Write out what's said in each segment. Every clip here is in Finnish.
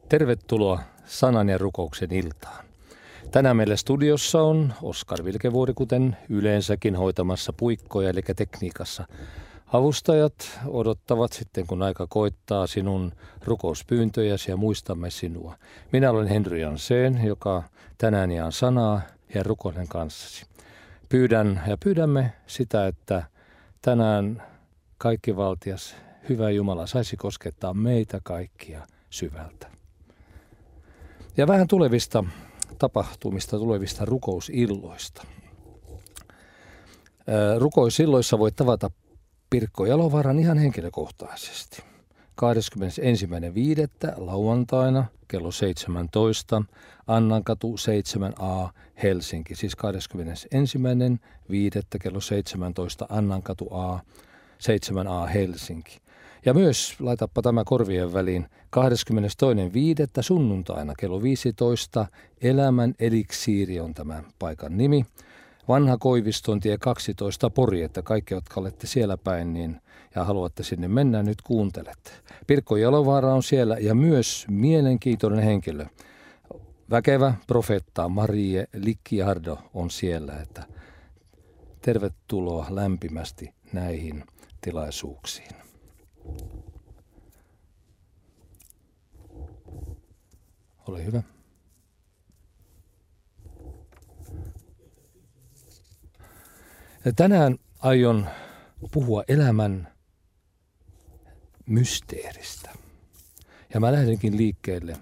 Tervetuloa sanan ja rukouksen iltaan. Tänään meillä studiossa on Oskar Vilkevuori, kuten yleensäkin hoitamassa puikkoja, eli tekniikassa. Avustajat odottavat sitten, kun aika koittaa, sinun rukouspyyntöjäsi ja muistamme sinua. Minä olen Henry Jansén, joka tänään jaan sanaa ja rukoilen kanssasi. Pyydämme sitä, että tänään kaikkivaltias, hyvä Jumala, saisi koskettaa meitä kaikkia syvältä. Ja vähän tulevista tapahtumista, tulevista rukousilloista. Rukousilloissa voit tavata Pirkko Jalovaaran ihan henkilökohtaisesti. 21.5. lauantaina kello 17, Annankatu 7a Helsinki. Siis 21.5. kello 17, Annankatu 7a Helsinki. Ja myös, laitappa tämä korvien väliin, 22.5. sunnuntaina kello 15, Elämän eliksiiri on tämän paikan nimi. Vanha Koivistontie 12 Pori, että kaikki, jotka olette siellä päin niin, ja haluatte sinne mennä, nyt kuuntelette. Pirkko Jalovaara on siellä ja myös mielenkiintoinen henkilö. Väkevä profeetta Marie Licciardo on siellä, että tervetuloa lämpimästi näihin tilaisuuksiin. Ole hyvä. Ja tänään aion puhua elämän mysteeristä. Ja mä lähdenkin liikkeelle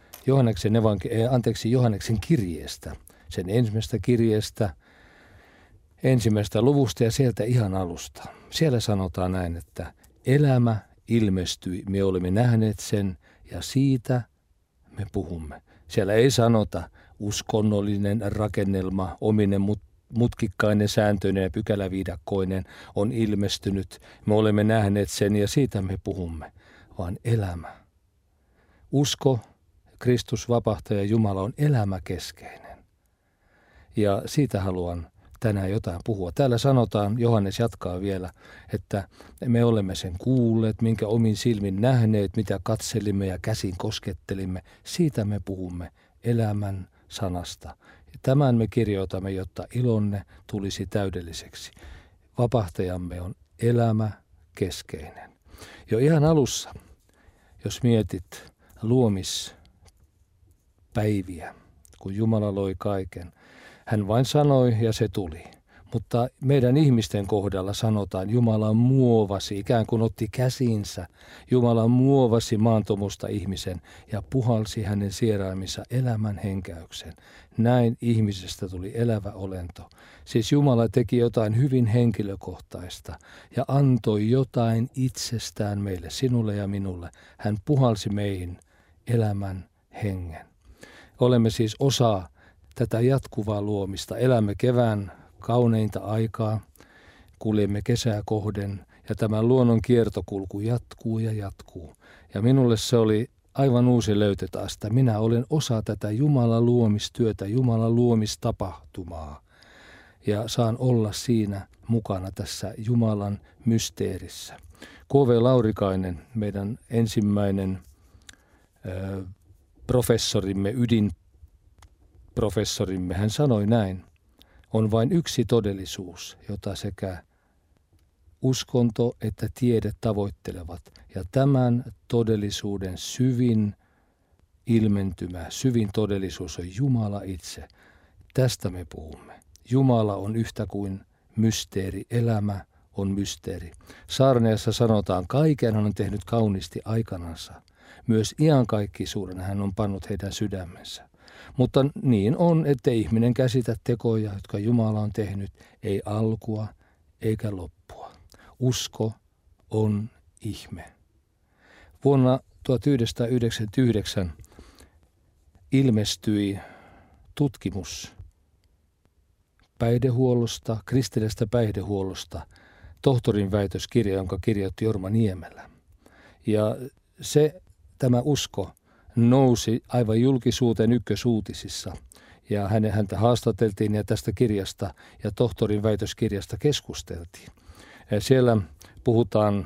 Johanneksen kirjeestä, sen ensimmäisestä kirjeestä, ensimmäisestä luvusta ja sieltä ihan alusta. Siellä sanotaan näin, että elämä ilmestyi, me olemme nähneet sen ja siitä me puhumme. Siellä ei sanota uskonnollinen rakennelma, ominen mutkikkainen, sääntöinen ja pykäläviidakkoinen on ilmestynyt. Me olemme nähneet sen ja siitä me puhumme, vaan elämä. Usko, Kristus, vapahtaja, Jumala on elämäkeskeinen. Ja siitä haluan tänään jotain puhua. Täällä sanotaan, Johannes jatkaa vielä, että me olemme sen kuulleet, minkä omin silmin nähneet, mitä katselimme ja käsin koskettelimme. Siitä me puhumme, elämän sanasta. Tämän me kirjoitamme, jotta ilonne tulisi täydelliseksi. Vapahtajamme on elämäkeskeinen. Jo ihan alussa, jos mietit luomispäiviä, kun Jumala loi kaiken, hän vain sanoi ja se tuli. Mutta meidän ihmisten kohdalla sanotaan, Jumala muovasi, ikään kuin otti käsiinsä. Jumala muovasi maantomusta ihmisen ja puhalsi hänen sieraiminsa elämän henkäyksen. Näin ihmisestä tuli elävä olento. Siis Jumala teki jotain hyvin henkilökohtaista ja antoi jotain itsestään meille, sinulle ja minulle. Hän puhalsi meihin elämän hengen. Olemme siis osa tätä jatkuvaa luomista. Elämme kevään kauneinta aikaa, kuljemme kesää kohden ja tämä luonnon kiertokulku jatkuu ja jatkuu. Ja minulle se oli aivan uusi löytö taas, että minä olen osa tätä Jumalan luomistyötä, Jumalan luomistapahtumaa. Ja saan olla siinä mukana tässä Jumalan mysteerissä. K.V. Laurikainen, meidän ensimmäinen professorimme, ydinprofessorimme, hän sanoi näin. On vain yksi todellisuus, jota sekä uskonto että tiede tavoittelevat. Ja tämän todellisuuden syvin ilmentymä, syvin todellisuus on Jumala itse. Tästä me puhumme. Jumala on yhtä kuin mysteeri, elämä on mysteeri. Saarneassa sanotaan, kaiken hän on tehnyt kauniisti aikanansa. Myös iankaikkisuuden hän on pannut heidän sydämensä. Mutta niin on, ettei ihminen käsitä tekoja, jotka Jumala on tehnyt, ei alkua eikä loppua. Usko on ihme. Vuonna 1999 ilmestyi tutkimus päihdehuollosta, kristillisestä päihdehuollosta, tohtorin väitöskirja, jonka kirjoitti Jorma Niemelä. Ja tämä usko nousi aivan julkisuuteen ykkösuutisissa ja häntä haastateltiin ja tästä kirjasta ja tohtorin väitöskirjasta keskusteltiin. Siellä puhutaan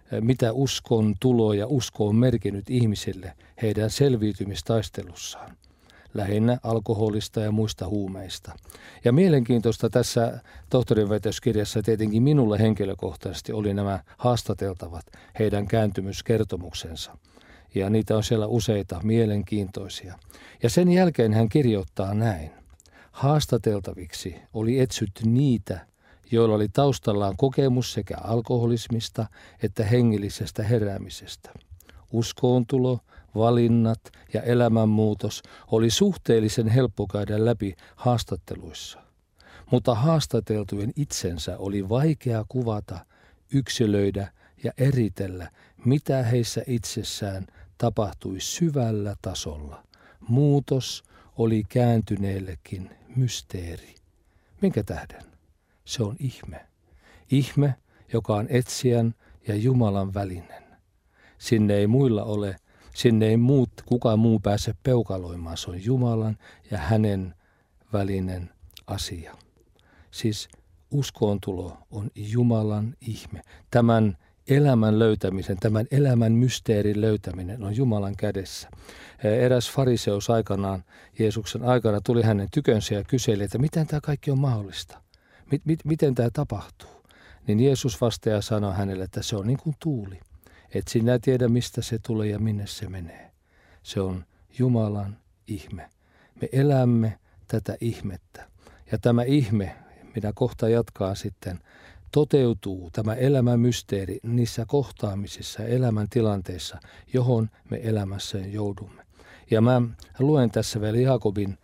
mitä uskon tulo ja usko on merkinnyt ihmisille heidän selviytymistaistelussaan. Lähinnä alkoholista ja muista huumeista. Ja mielenkiintoista tässä tohtorinväitöskirjassa tietenkin minulle henkilökohtaisesti oli nämä haastateltavat, heidän kääntymyskertomuksensa. Ja niitä on siellä useita mielenkiintoisia. Ja sen jälkeen hän kirjoittaa näin. Haastateltaviksi oli etsytty niitä, joilla oli taustallaan kokemus sekä alkoholismista että hengellisestä heräämisestä. Uskoontulo, valinnat ja elämänmuutos oli suhteellisen helppo käydä läpi haastatteluissa. Mutta haastateltujen itsensä oli vaikea kuvata, yksilöidä ja eritellä, mitä heissä itsessään tapahtui syvällä tasolla. Muutos oli kääntyneellekin mysteeri. Minkä tähden? Se on ihme. Ihme, joka on etsijän ja Jumalan välinen. Sinne ei muilla ole, sinne ei kukaan muu pääse peukaloimaan. Se on Jumalan ja hänen välinen asia. Siis uskoontulo on Jumalan ihme. Tämän elämän löytämisen, tämän elämän mysteerin löytäminen on Jumalan kädessä. Eräs fariseus aikanaan, Jeesuksen aikana, tuli hänen tykönsä ja kyseli, että miten tämä kaikki on mahdollista? Miten tämä tapahtuu? Niin Jeesus vastaa sanoi hänelle, että se on niin kuin tuuli. Et sinä tiedä, mistä se tulee ja minne se menee. Se on Jumalan ihme. Me elämme tätä ihmettä. Ja tämä ihme, minä kohta jatkaan sitten, toteutuu tämä elämän mysteeri niissä kohtaamisissa ja elämän tilanteissa, johon me elämässä joudumme. Ja mä luen tässä vielä Jaakobin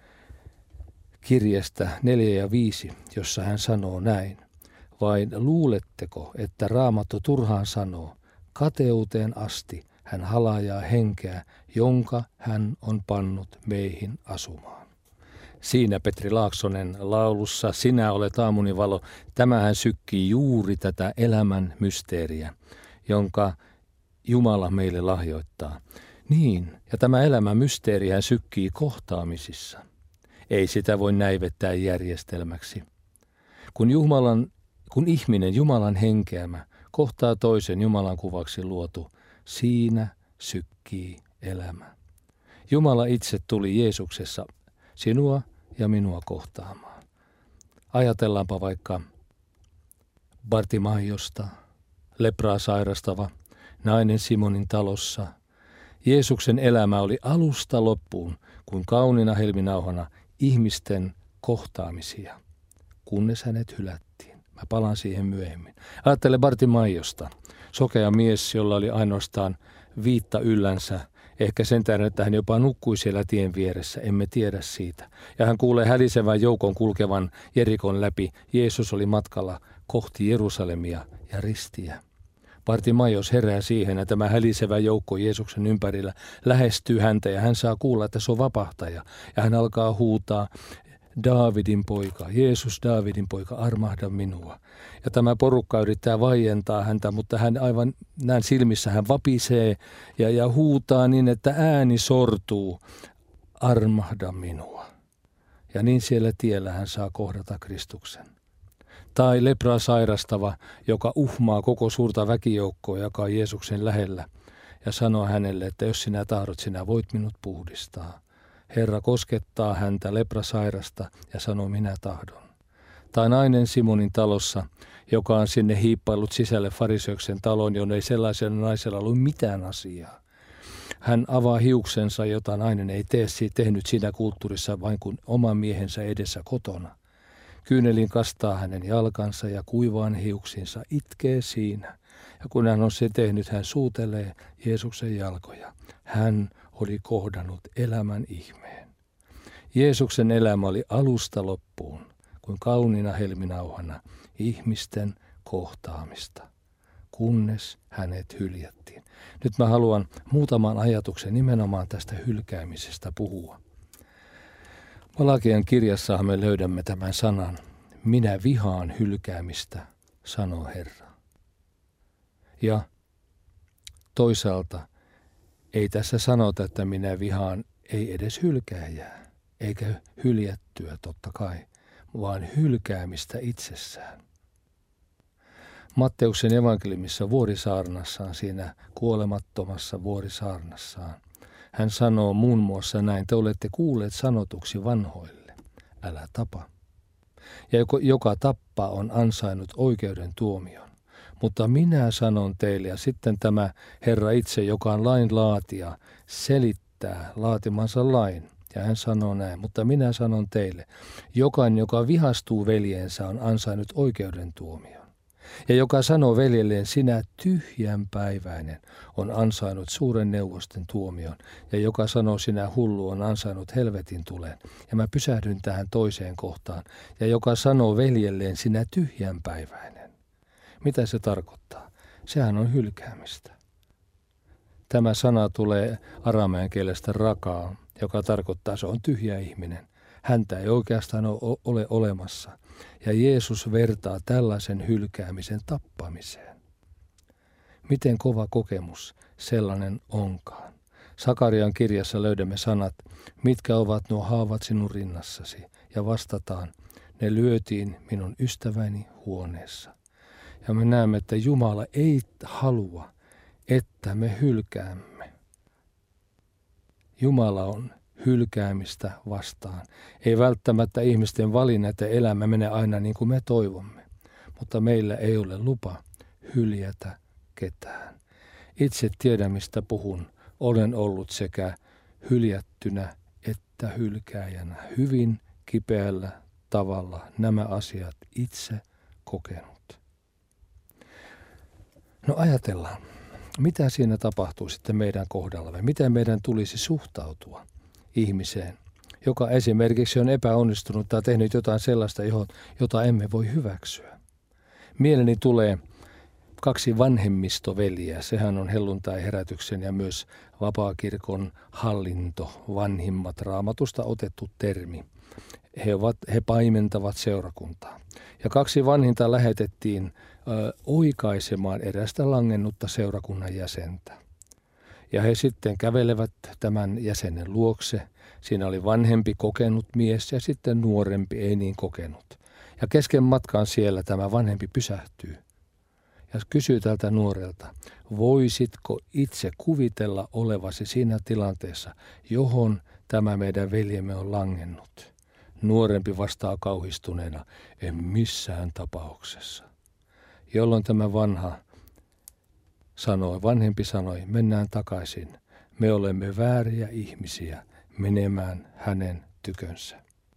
kirjeestä 4 ja 5, jossa hän sanoo näin. Vain luuletteko, että Raamattu turhaan sanoo, kateuteen asti hän halajaa henkeä, jonka hän on pannut meihin asumaan. Siinä Petri Laaksonen laulussa Sinä olet aamuni valo, tämähän sykkii juuri tätä elämän mysteeriä, jonka Jumala meille lahjoittaa. Niin, ja tämä elämän mysteerihän sykkii kohtaamisissa. Ei sitä voi näivettää järjestelmäksi. Kun ihminen, Jumalan henkeämä, kohtaa toisen Jumalan kuvaksi luotu, siinä sykkii elämä. Jumala itse tuli Jeesuksessa sinua ja minua kohtaamaan. Ajatellaanpa vaikka Bartimaiosta, lepraa sairastava, nainen Simonin talossa. Jeesuksen elämä oli alusta loppuun kuin kauniina helminauhana ihmisten kohtaamisia, kunnes hänet hylättiin. Mä palaan siihen myöhemmin. Ajattele Bartimaiosta, sokea mies, jolla oli ainoastaan viitta yllänsä. Ehkä sen tähden, että hän jopa nukkui siellä tien vieressä, emme tiedä siitä. Ja hän kuulee hälisevän joukon kulkevan Jerikon läpi. Jeesus oli matkalla kohti Jerusalemia ja ristiä. Bartimaios herää siihen, että tämä hälisevä joukko Jeesuksen ympärillä lähestyy häntä ja hän saa kuulla, että se on vapahtaja. Ja hän alkaa huutaa, Daavidin poika, Jeesus Daavidin poika, armahda minua. Ja tämä porukka yrittää vaientaa häntä, mutta hän aivan näin silmissä hän vapisee ja huutaa niin, että ääni sortuu, armahda minua. Ja niin siellä tiellä hän saa kohdata Kristuksen. Tai lepraa sairastava, joka uhmaa koko suurta väkijoukkoa, joka on Jeesuksen lähellä, ja sanoo hänelle, että jos sinä tahdot, sinä voit minut puhdistaa. Herra koskettaa häntä leprasairasta ja sanoo, minä tahdon. Tai nainen Simonin talossa, joka on sinne hiippaillut sisälle fariseuksen taloon, jonne ei sellaisella naisella ollut mitään asiaa. Hän avaa hiuksensa, jota nainen ei tehnyt siinä kulttuurissa vain kuin oman miehensä edessä kotona. Kyynelin kastaa hänen jalkansa ja kuivaan hiuksinsa, itkee siinä. Ja kun hän on sen tehnyt, hän suutelee Jeesuksen jalkoja. Hän oli kohdannut elämän ihmeen. Jeesuksen elämä oli alusta loppuun, kuin kauniina helminauhana, ihmisten kohtaamista, kunnes hänet hyljättiin. Nyt mä haluan muutaman ajatuksen nimenomaan tästä hylkäämisestä puhua. Malakian kirjassahan me löydämme tämän sanan, minä vihaan hylkäämistä, sanoo Herra. Ja toisaalta ei tässä sanota, että minä vihaan ei edes hylkääjää, eikä hyljättyä totta kai, vaan hylkäämistä itsessään. Matteuksen evankeliumissa vuorisaarnassaan, siinä kuolemattomassa vuorisaarnassaan, hän sanoo muun muassa näin: te olette kuulleet sanotuksi vanhoille, älä tapa. Ja joka tappaa on ansainnut oikeuden tuomion. Mutta minä sanon teille, ja sitten tämä Herra itse, joka on lain laatija, selittää laatimansa lain. Ja hän sanoo näin: mutta minä sanon teille, jokainen, joka vihastuu veljensä, on ansainnut oikeuden tuomion. Ja joka sanoo veljelleen, sinä tyhjänpäiväinen, on ansainnut suuren neuvosten tuomion. Ja joka sanoo, sinä hullu, on ansainnut helvetin tulen. Ja mä pysähdyn tähän toiseen kohtaan. Ja joka sanoo veljelleen, sinä tyhjänpäiväinen. Mitä se tarkoittaa? Sehän on hylkäämistä. Tämä sana tulee aramean kielestä rakaa, joka tarkoittaa, se on tyhjä ihminen. Häntä ei oikeastaan ole olemassa. Ja Jeesus vertaa tällaisen hylkäämisen tappamiseen. Miten kova kokemus sellainen onkaan? Sakarian kirjassa löydämme sanat, mitkä ovat nuo haavat sinun rinnassasi, ja vastataan, ne lyötiin minun ystäväni huoneessa. Ja me näemme, että Jumala ei halua, että me hylkäämme. Jumala on hylkäämistä vastaan. Ei välttämättä ihmisten valinnat ja elämä mene aina niin kuin me toivomme, mutta meillä ei ole lupa hyljätä ketään. Itse tiedän, mistä puhun. Olen ollut sekä hyljättynä että hylkääjänä. Hyvin kipeällä tavalla nämä asiat itse kokenut. No ajatellaan, mitä siinä tapahtuu sitten meidän kohdallamme? Miten meidän tulisi suhtautua ihmiseen, joka esimerkiksi on epäonnistunut tai tehnyt jotain sellaista, jota emme voi hyväksyä? Mieleeni tulee 2 vanhemmistoveliä. Sehän on helluntai-herätyksen ja myös vapaakirkon hallinto, vanhimmat, Raamatusta otettu termi. He paimentavat seurakuntaa. Ja 2 vanhinta lähetettiin oikaisemaan erästä langennutta seurakunnan jäsentä. Ja he sitten kävelevät tämän jäsenen luokse. Siinä oli vanhempi kokenut mies ja sitten nuorempi ei niin kokenut. Ja kesken matkaan siellä tämä vanhempi pysähtyy ja kysyy tältä nuorelta, voisitko itse kuvitella olevasi siinä tilanteessa, johon tämä meidän veljemme on langennut? Nuorempi vastaa kauhistuneena, en missään tapauksessa. Jolloin tämä vanhempi sanoi, mennään takaisin. Me olemme vääriä ihmisiä menemään hänen tykönsä.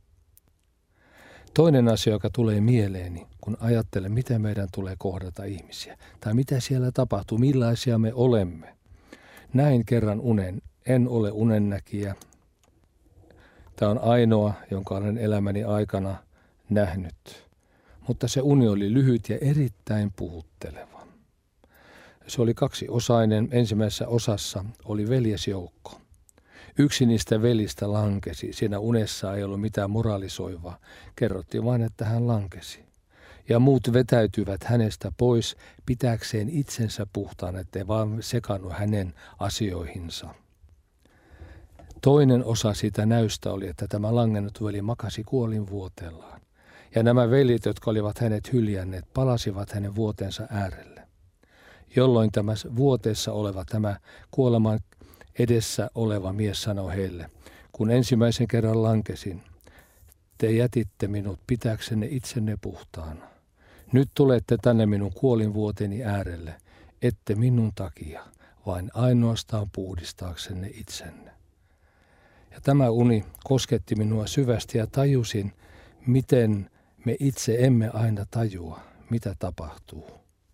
Toinen asia, joka tulee mieleeni, kun ajattelen, miten meidän tulee kohdata ihmisiä, tai mitä siellä tapahtuu, millaisia me olemme. Näin kerran unen. En ole unennäkijä. Tämä on ainoa, jonka olen elämäni aikana nähnyt. Mutta se uni oli lyhyt ja erittäin puhutteleva. Se oli 2-osainen. Ensimmäisessä osassa oli veljesjoukko. Yksi niistä velistä lankesi. Siinä unessa ei ollut mitään moralisoivaa. Kerrottiin vain, että hän lankesi. Ja muut vetäytyivät hänestä pois pitääkseen itsensä puhtaan, ettei vaan sekannut hänen asioihinsa. Toinen osa siitä näystä oli, että tämä langennut veli makasi kuolinvuoteellaan. Ja nämä veljet, jotka olivat hänet hyljänneet, palasivat hänen vuotensa äärelle. Jolloin tämä vuoteessa oleva, tämä kuoleman edessä oleva mies sanoi heille, kun ensimmäisen kerran lankesin, te jätitte minut pitääksenne itsenne puhtaana. Nyt tulette tänne minun kuolinvuoteni äärelle, ette minun takia, vain ainoastaan puhdistaaksenne itsenne. Ja tämä uni kosketti minua syvästi ja tajusin, miten me itse emme aina tajua, mitä tapahtuu.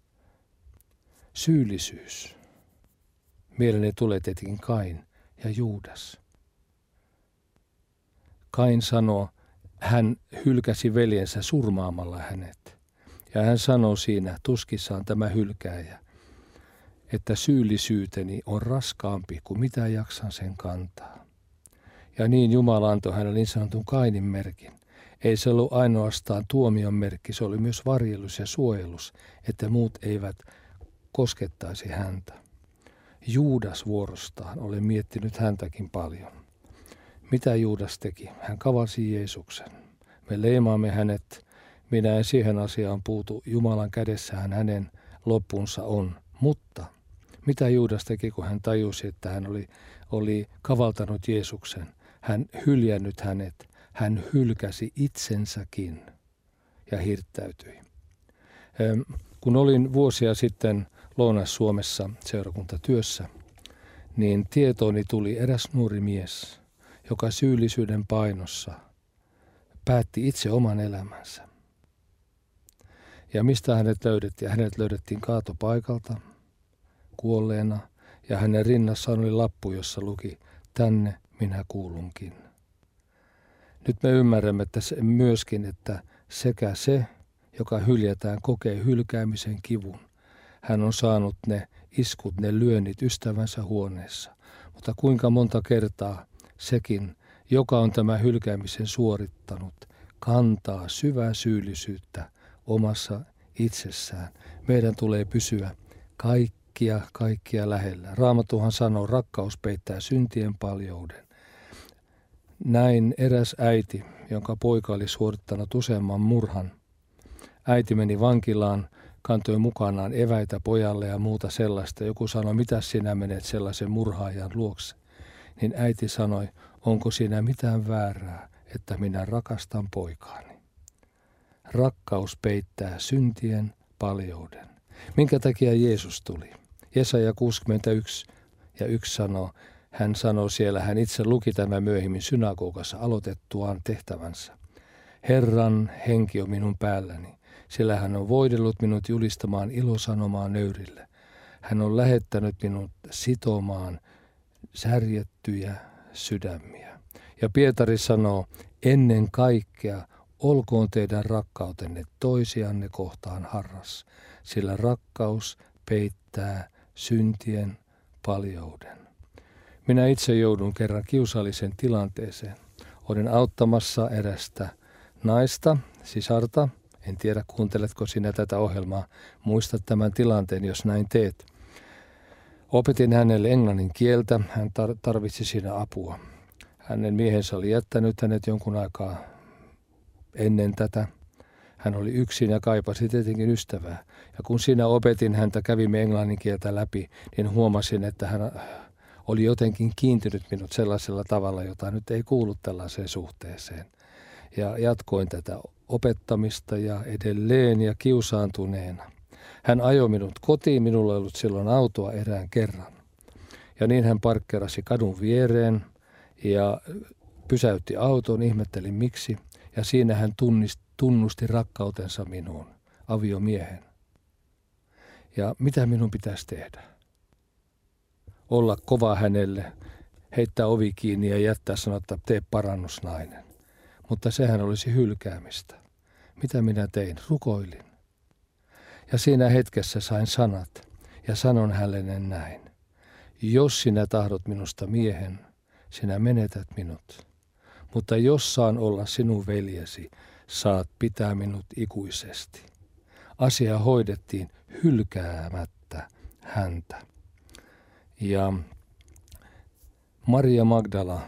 Syyllisyys. Mieleeni tulee tietenkin Kain ja Juudas. Kain sanoo, hän hylkäsi veljensä surmaamalla hänet. Ja hän sanoo siinä tuskissaan tämä hylkääjä, että syyllisyyteni on raskaampi kuin mitä jaksan sen kantaa. Ja niin Jumala antoi hänelle niin sanotun Kainin merkin. Ei se ollut ainoastaan tuomion merkki, se oli myös varjelus ja suojelus, että muut eivät koskettaisi häntä. Juudas vuorostaan, olen miettinyt häntäkin paljon. Mitä Juudas teki? Hän kavalsi Jeesuksen. Me leimaamme hänet Minä en siihen asiaan puutu. Jumalan kädessähän hänen loppunsa on. Mutta mitä Juudas teki, kun hän tajusi, että hän oli kavaltanut Jeesuksen? Hän hyljännyt hänet. Hän hylkäsi itsensäkin ja hirttäytyi. Kun olin vuosia sitten Lounais-Suomessa seurakuntatyössä, niin tietooni tuli eräs nuori mies, joka syyllisyyden painossa päätti itse oman elämänsä. Ja mistä hänet löydettiin? Hänet löydettiin kaatopaikalta kuolleena ja hänen rinnassaan oli lappu, jossa luki, tänne minä kuulunkin. Nyt me ymmärrämme myöskin, että sekä se, joka hyljätään, kokee hylkäämisen kivun. Hän on saanut ne iskut, ne lyönnit ystävänsä huoneessa. Mutta kuinka monta kertaa sekin, joka on tämä hylkäämisen suorittanut, kantaa syvää syyllisyyttä omassa itsessään. Meidän tulee pysyä kaikkia lähellä. Raamattuhan sanoo, rakkaus peittää syntien paljouden. Näin eräs äiti, jonka poika oli suorittanut useamman murhan. Äiti meni vankilaan, kantoi mukanaan eväitä pojalle ja muuta sellaista. Joku sanoi, mitä sinä menet sellaisen murhaajan luokse? Niin äiti sanoi, onko siinä mitään väärää, että minä rakastan poikaani. Rakkaus peittää syntien paljouden. Minkä takia Jeesus tuli? Jesaja 61 ja 1 sanoo, hän sanoo siellä, hän itse luki tämän myöhemmin synagogassa aloitettuaan tehtävänsä. Herran henki on minun päälläni, sillä hän on voidellut minut julistamaan ilosanomaa nöyrille. Hän on lähettänyt minut sitomaan särjettyjä sydämiä. Ja Pietari sanoo, ennen kaikkea olkoon teidän rakkautenne toisianne kohtaan harras, sillä rakkaus peittää syntien paljouden. Minä itse joudun kerran kiusallisen tilanteeseen. Olin auttamassa erästä naista, sisarta. En tiedä, kuunteletko sinä tätä ohjelmaa. Muista tämän tilanteen, jos näin teet. Opetin hänelle englannin kieltä. Hän tarvitsi siinä apua. Hänen miehensä oli jättänyt hänet jonkun aikaa ennen tätä. Hän oli yksin ja kaipasi tietenkin ystävää. Ja kun siinä opetin häntä, kävimme englannin kieltä läpi, niin huomasin, että hän oli jotenkin kiintynyt minut sellaisella tavalla, jota nyt ei kuulu tällaiseen suhteeseen. Ja jatkoin tätä opettamista ja edelleen ja kiusaantuneena. Hän ajoi minut kotiin, minulla ei ollut silloin autoa erään kerran. Ja niin hän parkkerasi kadun viereen ja pysäytti auton, ihmettelin miksi. Ja siinä hän tunnusti rakkautensa minuun, aviomiehen. Ja mitä minun pitäisi tehdä? Olla kova hänelle, heittää ovi kiinni ja jättää sanoa, että tee parannus nainen. Mutta sehän olisi hylkäämistä. Mitä minä tein? Rukoilin. Ja siinä hetkessä sain sanat ja sanon hänelle näin. Jos sinä tahdot minusta miehen, sinä menetät minut. Mutta jos saan olla sinun veljesi, saat pitää minut ikuisesti. Asia hoidettiin hylkäämättä häntä. Ja Maria Magdala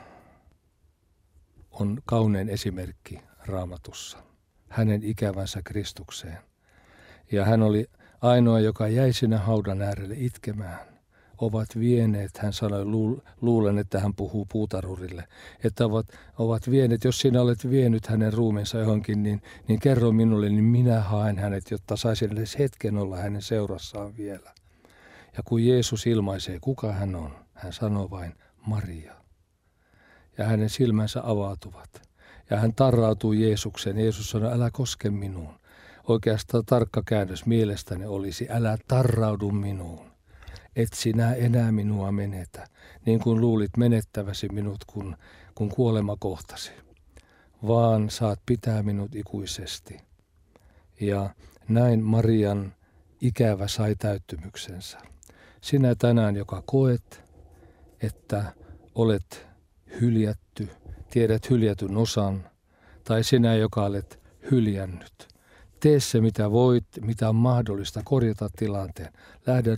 on kaunein esimerkki Raamatussa. Hänen ikävänsä Kristukseen. Ja hän oli ainoa, joka jäi sinne haudan äärelle itkemään. Ovat vieneet, hän sanoi, luulen, että hän puhuu puutarhurille, että ovat vieneet, jos sinä olet vienyt hänen ruumiinsa johonkin, niin kerro minulle, niin minä haen hänet, jotta saisin edes hetken olla hänen seurassaan vielä. Ja kun Jeesus ilmaisee, kuka hän on, hän sanoo vain Maria. Ja hänen silmänsä avautuvat. Ja hän tarrautuu Jeesukseen. Jeesus sanoi, älä koske minuun. Oikeastaan tarkka käännös mielestäni olisi, älä tarraudu minuun. Et sinä enää minua menetä, niin kuin luulit menettäväsi minut, kun kuolema kohtasi. Vaan saat pitää minut ikuisesti. Ja näin Marian ikävä sai täyttymyksensä. Sinä tänään, joka koet, että olet hyljätty, tiedät hyljätyn osan, tai sinä, joka olet hyljännyt. Tee se, mitä voit, mitä on mahdollista korjata tilanteen. Lähde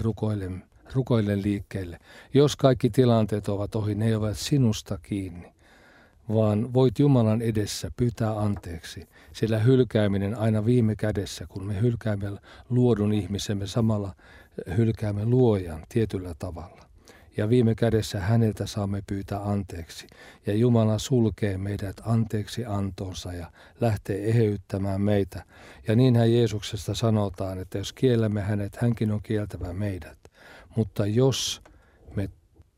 rukoillen liikkeelle. Jos kaikki tilanteet ovat ohi, ne ovat sinusta kiinni. vaan voit Jumalan edessä pyytää anteeksi, sillä hylkääminen aina viime kädessä, kun me hylkäämme luodun ihmisen, me samalla hylkäämme luojan tietyllä tavalla. Ja viime kädessä häneltä saamme pyytää anteeksi. Ja Jumala sulkee meidät anteeksi antonsa ja lähtee eheyttämään meitä. Ja niinhän Jeesuksesta sanotaan, että jos kiellämme hänet, hänkin on kieltävä meidät. Mutta jos me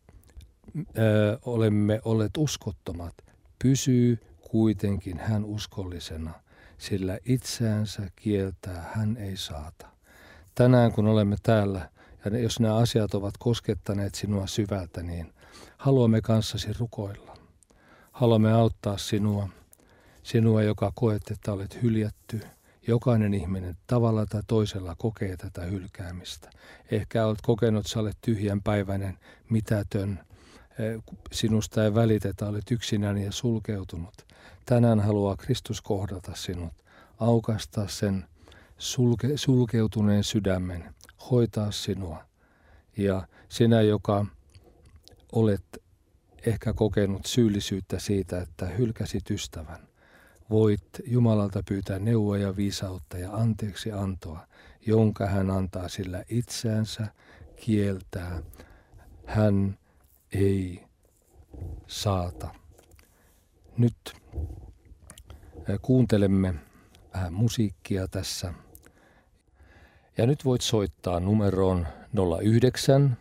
olemme olleet uskottomat, pysyy kuitenkin hän uskollisena, sillä itseänsä kieltää hän ei saata. Tänään kun olemme täällä, ja jos nämä asiat ovat koskettaneet sinua syvältä, niin haluamme kanssasi rukoilla. Haluamme auttaa sinua, joka koet, että olet hyljätty. Jokainen ihminen tavalla tai toisella kokee tätä hylkäämistä. Ehkä olet kokenut, että sä olet tyhjänpäiväinen, mitätön, sinusta ei välitetä, olet yksinäinen ja sulkeutunut. Tänään haluaa Kristus kohdata sinut, aukaistaa sen sulkeutuneen sydämen, hoitaa sinua. Ja sinä, joka olet ehkä kokenut syyllisyyttä siitä, että hylkäsit ystävän, voit Jumalalta pyytää neuvoa ja viisautta ja anteeksi antoa, jonka hän antaa, sillä itseänsä kieltää. Hän ei saata. Nyt kuuntelemme vähän musiikkia tässä. Ja nyt voit soittaa numeroon 09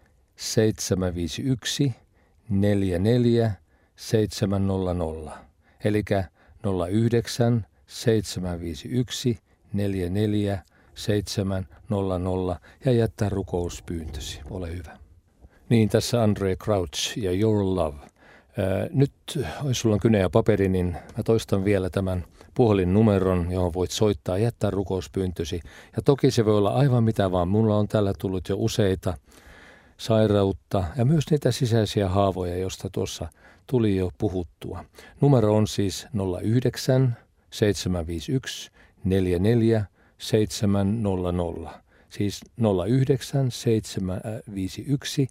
751 44 700. Eli 09 751 44 700 ja jättää rukouspyyntösi. Ole hyvä. Niin, tässä Andre Crouch ja Your Love. Nyt, jos sulla on kynä ja paperi, niin mä toistan vielä tämän puhelinnumeron, johon voit soittaa ja jättää rukouspyyntösi. Ja toki se voi olla aivan mitä vaan. Mulla on täällä tullut jo useita sairautta ja myös niitä sisäisiä haavoja, joista tuossa tuli jo puhuttua. Numero on siis 09 751 44 700. Siis 09 751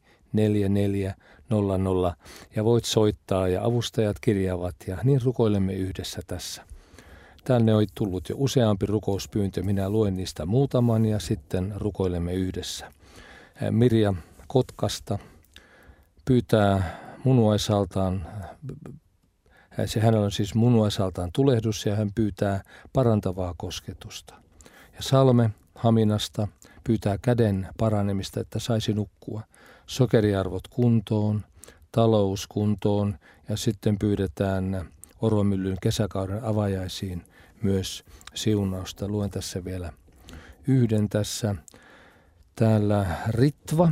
4400 ja voit soittaa ja avustajat kirjaavat ja niin rukoilemme yhdessä tässä. Tänne on tullut jo useampi rukouspyyntö, minä luen niistä muutaman ja sitten rukoilemme yhdessä. Mirja Kotkasta pyytää munuaisaltaan, hänellä on siis munuaisaltaan tulehdus ja hän pyytää parantavaa kosketusta. Ja Salme Haminasta pyytää käden paranemista, että saisi nukkua. Sokeriarvot kuntoon, talous kuntoon ja sitten pyydetään Orvamyllyn kesäkauden avajaisiin myös siunausta. Luen tässä vielä yhden tässä. Täällä Ritva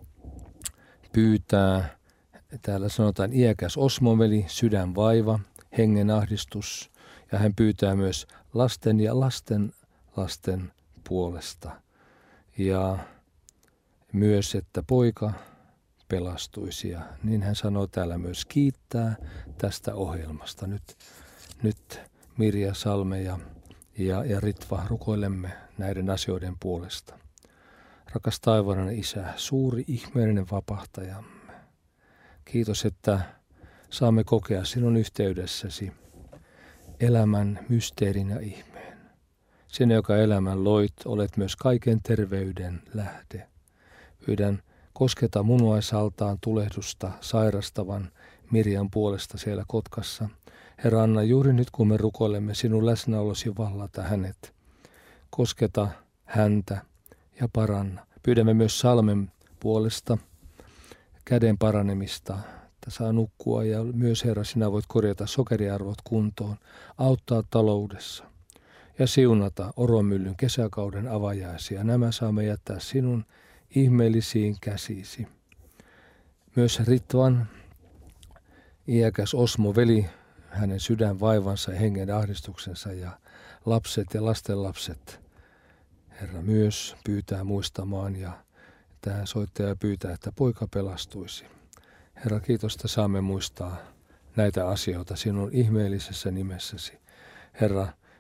pyytää, täällä sanotaan iäkäs osmoveli, sydänvaiva, hengenahdistus ja hän pyytää myös lasten ja lasten puolesta. Ja myös, että poika pelastuisi ja niin hän sanoo täällä myös kiittää tästä ohjelmasta. Nyt Mirja, Salme ja Ritva rukoilemme näiden asioiden puolesta. Rakas taivaallinen Isä, suuri ihmeellinen vapahtajamme. Kiitos, että saamme kokea sinun yhteydessäsi elämän mysteerin ja ihmeen. Sinä, joka elämän loit, olet myös kaiken terveyden lähde. Pyydän kosketa munuaisaltaan tulehdusta sairastavan Mirjan puolesta siellä Kotkassa. Herra, anna juuri nyt, kun me rukoilemme sinun läsnäolosi vallata hänet. Kosketa häntä ja paranna. Pyydämme myös Salmen puolesta käden paranemista, että saa nukkua ja myös Herra, sinä voit korjata sokeriarvot kuntoon, auttaa taloudessa ja siunata Oromyllyn kesäkauden avajaisia. Nämä saamme jättää sinun ihmeellisiin käsisi. Myös Ritvan iäkäs osmoveli, hänen sydänvaivansa ja hengen ahdistuksensa ja lapset ja lastenlapset. Herra myös pyytää muistamaan ja tähän soittaja pyytää, että poika pelastuisi. Herra, kiitos, että saamme muistaa näitä asioita sinun ihmeellisessä nimessäsi. Herra,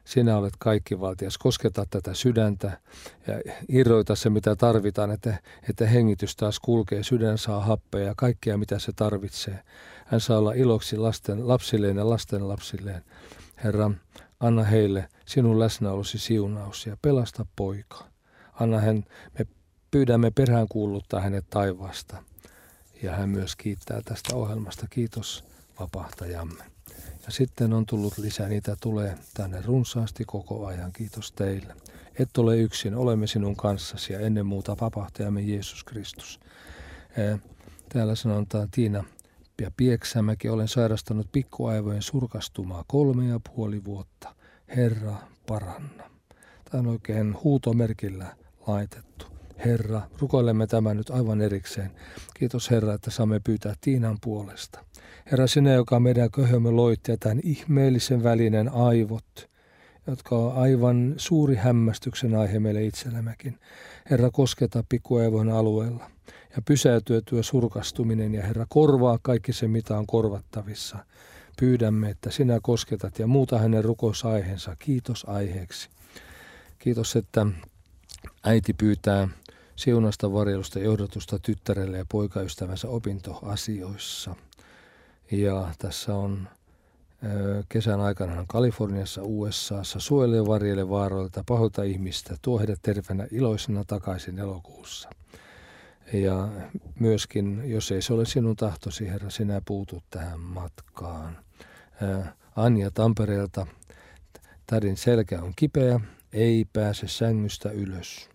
Sinä olet kaikkivaltias. Kosketa tätä sydäntä ja irroita se, mitä tarvitaan, että hengitys taas kulkee. Sydän saa happea ja kaikkea, mitä se tarvitsee. Hän saa olla iloksi lapsilleen ja lasten lapsilleen. Herra, anna heille sinun läsnäolosi siunaus ja pelasta poika. Anna me pyydämme peräänkuuluttaa hänet taivaasta. Ja hän myös kiittää tästä ohjelmasta. Kiitos vapahtajamme. Ja sitten on tullut lisää, niitä tulee tänne runsaasti koko ajan. Kiitos teille. Et ole yksin, olemme sinun kanssasi ja ennen muuta vapahtajamme Jeesus Kristus. Täällä sanotaan Tiina ja Pieksämäki, olen sairastanut pikkuaivojen surkastumaa 3,5 vuotta. Herra, paranna. Tämä on oikein huutomerkillä laitettu. Herra, rukoilemme tämän nyt aivan erikseen. Kiitos Herra, että saamme pyytää Tiinan puolesta. Herra, sinä, joka meidän köhömme loit ja tämän ihmeellisen välinen aivot, jotka on aivan suuri hämmästyksen aihe meille itsellämmekin. Herra, kosketa pikkuaivojen alueella ja pysäytyä tuo surkastuminen ja Herra, korvaa kaikki se, mitä on korvattavissa. Pyydämme, että sinä kosketat ja muuta hänen rukousaiheensa. Kiitos aiheeksi. Kiitos, että äiti pyytää siunasta, varjelusta ja johdatusta tyttärelle ja poikaystävänsä opintoasioissa. Ja tässä on kesän aikana Kaliforniassa, USAssa, suojele ja varjele vaaroilta, pahoilta ihmistä, tuo heidät terveenä iloisena takaisin elokuussa. Ja myöskin, jos ei se ole sinun tahtosi, Herra, sinä puutut tähän matkaan. Anja Tampereelta, tädin selkä on kipeä, ei pääse sängystä ylös.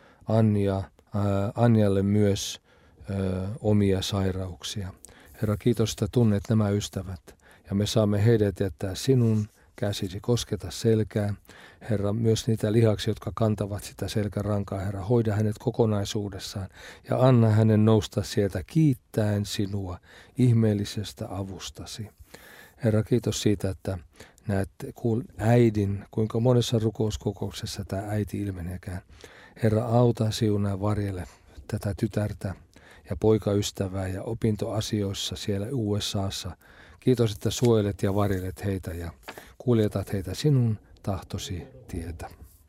Anjalle myös omia sairauksia. Herra, kiitos, että tunnet nämä ystävät ja me saamme heidät jättää sinun käsisi, kosketa selkää. Herra, myös niitä lihaksia, jotka kantavat sitä selkärankaa. Herra, hoida hänet kokonaisuudessaan ja anna hänen nousta sieltä kiittäen sinua ihmeellisestä avustasi. Herra, kiitos siitä, että näet äidin, kuinka monessa rukouskokouksessa tämä äiti ilmeneekään. Herra, auta, siunaa, varjele tätä tytärtä ja poikaystävää ja opintoasioissa siellä USAssa. Kiitos, että suojelet ja varjelet heitä ja kuljetat heitä sinun tahtosi tietä.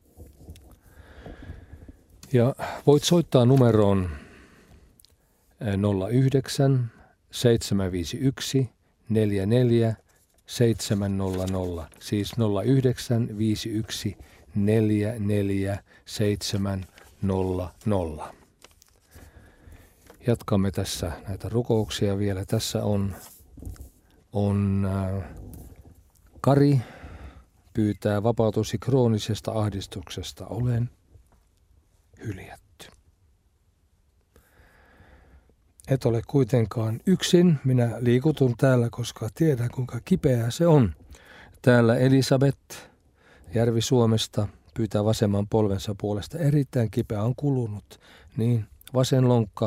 Ja voit soittaa numeroon 09 751 44 700, siis 0951 44 700. Jatkamme tässä näitä rukouksia vielä. Tässä on Kari pyytää vapautusi kroonisesta ahdistuksesta. Olen hyljätty. Et ole kuitenkaan yksin. Minä liikutun täällä, koska tiedän kuinka kipeää se on. Täällä Elisabeth Järvi-Suomesta pyytää vasemman polvensa puolesta. Erittäin kipeä on kulunut. Niin, vasen lonkka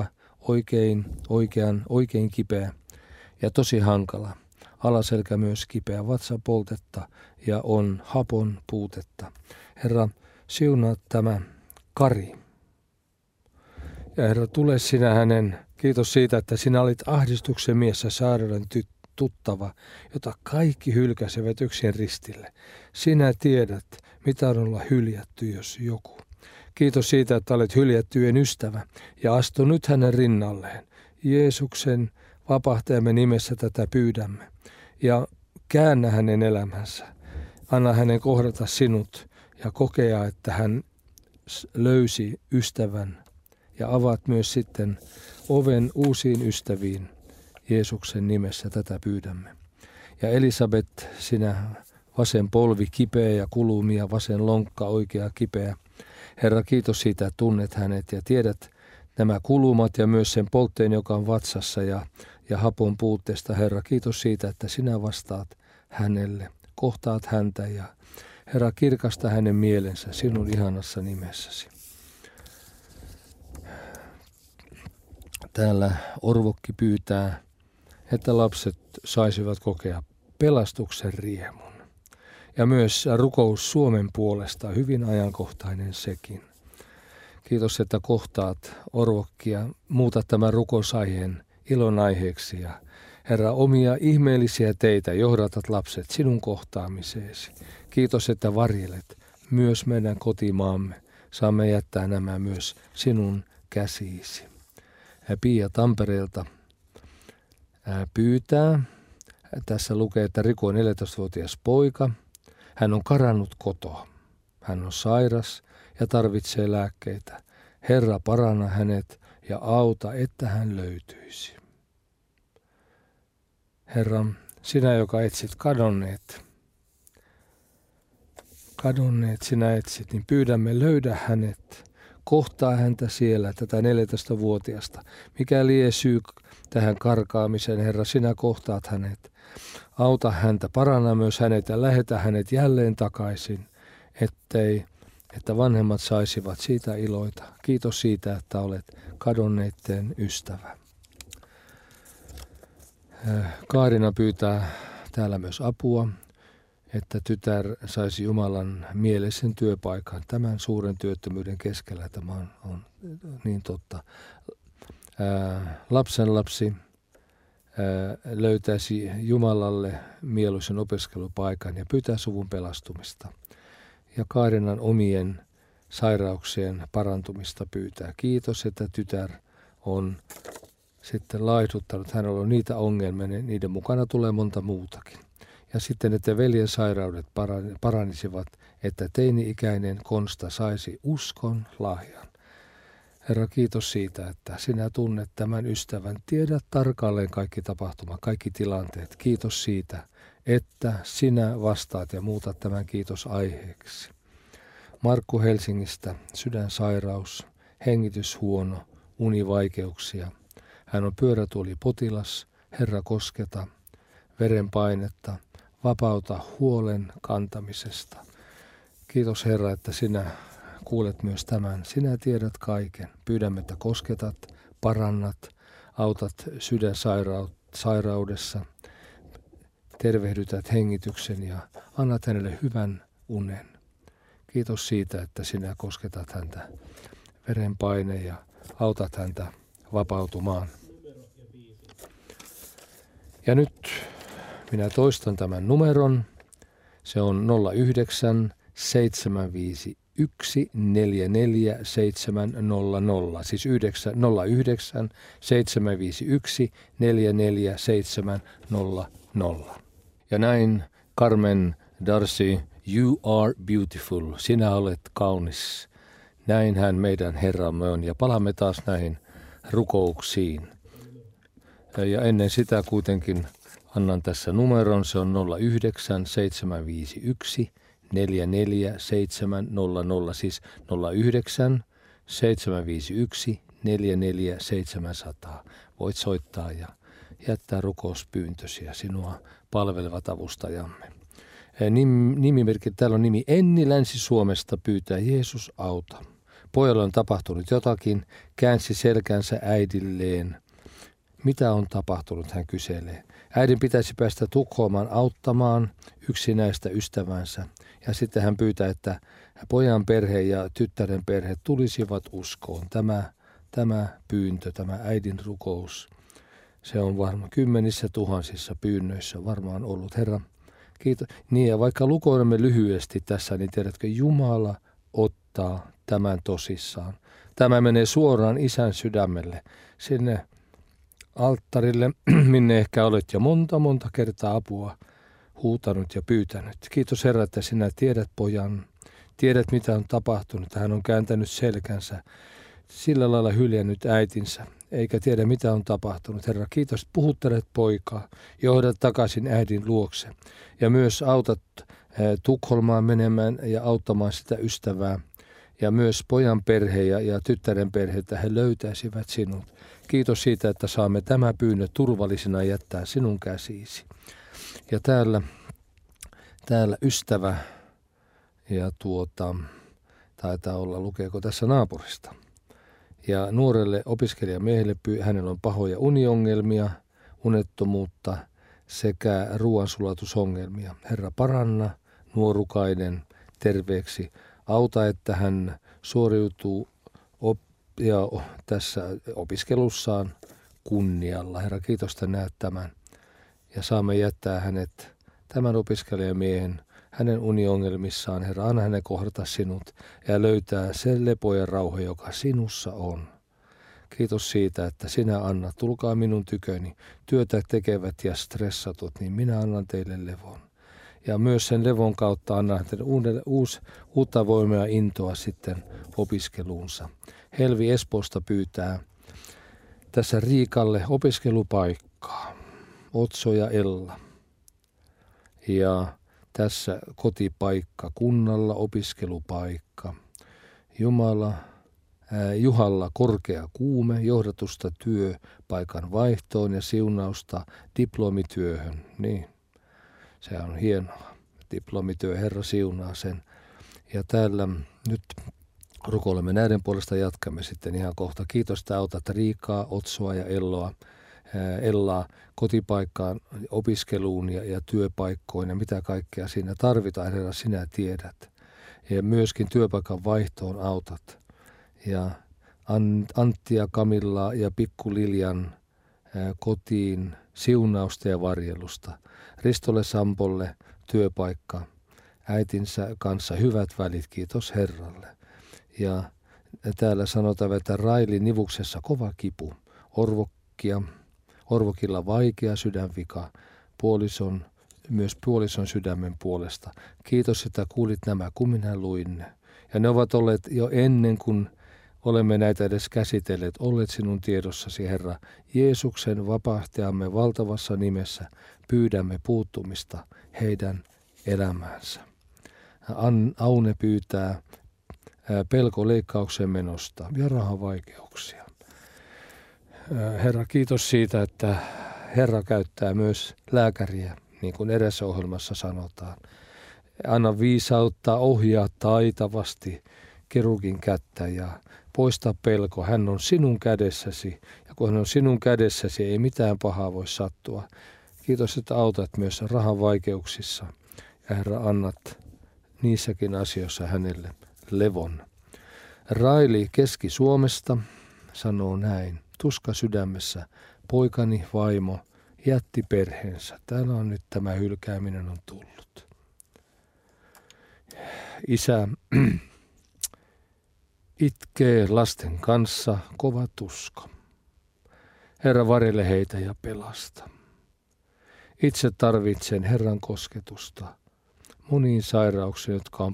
oikein kipeä ja tosi hankala. Alaselkä myös kipeä, vatsapoltetta ja on hapon puutetta. Herra, siunaa tämä Kari. Ja Herra, tule sinä hänen, kiitos siitä, että sinä olit ahdistuksen mies ja sairauden tuttava, jota kaikki hylkäsevät yksin ristille. Sinä tiedät, mitä on olla hyljätty, jos joku. Kiitos siitä, että olet hyljättyjen ystävä ja astu nyt hänen rinnalleen. Jeesuksen vapahtajamme nimessä tätä pyydämme. Ja käännä hänen elämänsä. Anna hänen kohdata sinut ja kokea, että hän löysi ystävän. Ja avaat myös sitten oven uusiin ystäviin. Jeesuksen nimessä tätä pyydämme. Ja Elisabeth, sinä vasen polvi kipeä ja kulumia, vasen lonkka oikea kipeä. Herra, kiitos siitä, että tunnet hänet ja tiedät nämä kulumat ja myös sen poltteen, joka on vatsassa ja hapon puutteesta. Herra, kiitos siitä, että sinä vastaat hänelle, kohtaat häntä ja Herra, kirkasta hänen mielensä sinun ihanassa nimessäsi. Täällä Orvokki pyytää, että lapset saisivat kokea pelastuksen riemun. Ja myös rukous Suomen puolesta, hyvin ajankohtainen sekin. Kiitos, että kohtaat Orvokkia, muuta tämän rukousaiheen ilonaiheeksi ja Herra, omia ihmeellisiä teitä johdatat lapset sinun kohtaamiseesi. Kiitos, että varjelet myös meidän kotimaamme. Saamme jättää nämä myös sinun käsiisi. Pia Tampereelta pyytää. Tässä lukee, että Riku on 14-vuotias poika. Hän on karannut kotoa. Hän on sairas ja tarvitsee lääkkeitä. Herra, paranna hänet ja auta, että hän löytyisi. Herra, sinä, joka etsit kadonneet, sinä etsit, niin pyydämme, löydä hänet. Kohtaa häntä siellä, tätä 14-vuotiasta. Mikä lie syy tähän karkaamiseen, Herra, sinä kohtaat hänet. Auta häntä, paranna myös hänet ja lähetä hänet jälleen takaisin, että vanhemmat saisivat siitä iloita. Kiitos siitä, että olet kadonneiden ystävä. Kaarina pyytää täällä myös apua, että tytär saisi Jumalan mielisen työpaikan tämän suuren työttömyyden keskellä. Tämä on niin totta. Lapsenlapsi löytäisi Jumalalle mieluisen opiskelupaikan ja pyytää suvun pelastumista. Ja Kaarinan omien sairauksien parantumista pyytää. Kiitos, että tytär on sitten laihduttanut. Hänellä on niitä ongelmia, niiden mukana tulee monta muutakin. Ja sitten, että veljen sairaudet paranisivat, että teini-ikäinen Konsta saisi uskon lahjan. Herra, kiitos siitä, että sinä tunnet tämän ystävän. Tiedät tarkalleen kaikki tapahtumat, kaikki tilanteet. Kiitos siitä, että sinä vastaat ja muutat tämän kiitos aiheeksi. Markku Helsingistä, sydänsairaus, hengitys huono, univaikeuksia. Hän on pyörätuolipotilas. Herra, kosketa verenpainetta, vapauta huolen kantamisesta. Kiitos Herra, että sinä kuulet myös tämän. Sinä tiedät kaiken. Pyydämme, että kosketat, parannat, autat sydänsairaudessa, tervehdytät hengityksen ja annat hänelle hyvän unen. Kiitos siitä, että sinä kosketat häntä verenpaine ja autat häntä vapautumaan. Ja nyt minä toistan tämän numeron. Se on 09 751 44700, siis 09 751 44700. Ja näin Carmen Darcy, you are beautiful, sinä olet kaunis. Näinhän meidän Herramme on, ja palaamme taas näihin rukouksiin. Ja ennen sitä kuitenkin annan tässä numeron, se on 09 751 44700, siis 09 751 44700. Voit soittaa ja jättää rukouspyyntösiä, sinua palvelevat avustajamme. Nimimerkki, täällä on nimi Enni Länsi-Suomesta, pyytää Jeesus auta. Pojalle on tapahtunut jotakin, käänsi selkänsä äidilleen. Mitä on tapahtunut, hän kyselee. Äidin pitäisi päästä Tukholmaan auttamaan yksinäistä ystävänsä. Ja sitten hän pyytää, että pojan perhe ja tyttären perhe tulisivat uskoon. Tämä pyyntö, tämä äidin rukous, se on varmaan kymmenissä tuhansissa pyynnöissä varmaan ollut. Herra, kiitos. Niin, ja vaikka lukoilemme lyhyesti tässä, niin tiedätkö, Jumala ottaa tämän tosissaan. Tämä menee suoraan Isän sydämelle, sinne alttarille, minne ehkä olet jo monta kertaa apua huutanut ja pyytänyt. Kiitos Herra, että sinä tiedät pojan, tiedät mitä on tapahtunut. Hän on kääntänyt selkänsä, sillä lailla hyljännyt äitinsä, eikä tiedä mitä on tapahtunut. Herra, kiitos, puhuttelet poikaa, johdat takaisin äidin luokse ja myös autat Tukholmaan menemään ja auttamaan sitä ystävää. Ja myös pojan perhe ja tyttären perhe, että he löytäisivät sinut. Kiitos siitä, että saamme tämä pyynnö turvallisena jättää sinun käsiisi. Ja täällä ystävä, ja taitaa olla, lukeeko tässä naapurista. Ja nuorelle opiskelijamiehelle hänellä on pahoja uniongelmia, unettomuutta sekä ruoansulatusongelmia. Herra, paranna nuorukainen terveeksi. Auta, että hän suoriutuu tässä opiskelussaan kunnialla. Herra, kiitos, että näet tämän ja saamme jättää hänet, tämän opiskelijamiehen, hänen uniongelmissaan. Herra, anna hänen kohdata sinut ja löytää se lepo ja rauha, joka sinussa on. Kiitos siitä, että sinä annat. Tulkaa minun tyköni, työtä tekevät ja stressatut, niin minä annan teille levon. Ja myös sen levon kautta annan teille uutta voimaa ja intoa sitten opiskeluunsa. Helvi Espoosta pyytää tässä Riikalle opiskelupaikkaa. Otso ja Ella. Ja tässä kotipaikka, kunnalla opiskelupaikka. Juhalla korkea kuume, johdatusta työpaikan vaihtoon ja siunausta diplomityöhön. Niin, se on hienoa. Diplomityö, Herra siunaa sen. Ja täällä nyt rukoilemme näiden puolesta, jatkamme sitten ihan kohta. Kiitos, että autat Riikaa, Otsoa ja Ellaa kotipaikkaan, opiskeluun ja työpaikkoon ja mitä kaikkea siinä tarvitaan, Herra, sinä tiedät. Ja myöskin työpaikan vaihtoon autat. Ja Anttia, Kamillaa ja Pikku Liljan kotiin siunausta ja varjelusta. Ristolle Sampolle työpaikka, äitinsä kanssa hyvät välit, kiitos Herralle. Ja täällä sanotaan, että Raili nivuksessa kova kipu, Orvokilla vaikea sydänvika, myös puolison sydämen puolesta. Kiitos, että kuulit nämä, kun minä luin ne. Ja ne ovat olleet jo ennen kuin olemme näitä edes käsitelleet, olleet sinun tiedossasi, Herra. Jeesuksen vapahtajamme valtavassa nimessä pyydämme puuttumista heidän elämäänsä. Aune pyytää pelko leikkaukseen menosta ja rahavaikeuksia. Herra, kiitos siitä, että Herra käyttää myös lääkäriä, niin kuin edessä ohjelmassa sanotaan. Anna viisautta, ohjaa taitavasti kirurgin kättä ja poista pelko. Hän on sinun kädessäsi, ja kun hän on sinun kädessäsi, ei mitään pahaa voi sattua. Kiitos, että autat myös rahan vaikeuksissa, ja Herra, annat niissäkin asioissa hänelle levon. Raili Keski-Suomesta sanoo näin. Tuska sydämessä, poikani vaimo jätti perheensä. Täällä on nyt tämä hylkääminen on tullut. Isä itkee lasten kanssa, kova tuska. Herra, varjele heitä ja pelasta. Itse tarvitsen Herran kosketusta moniin sairauksiin,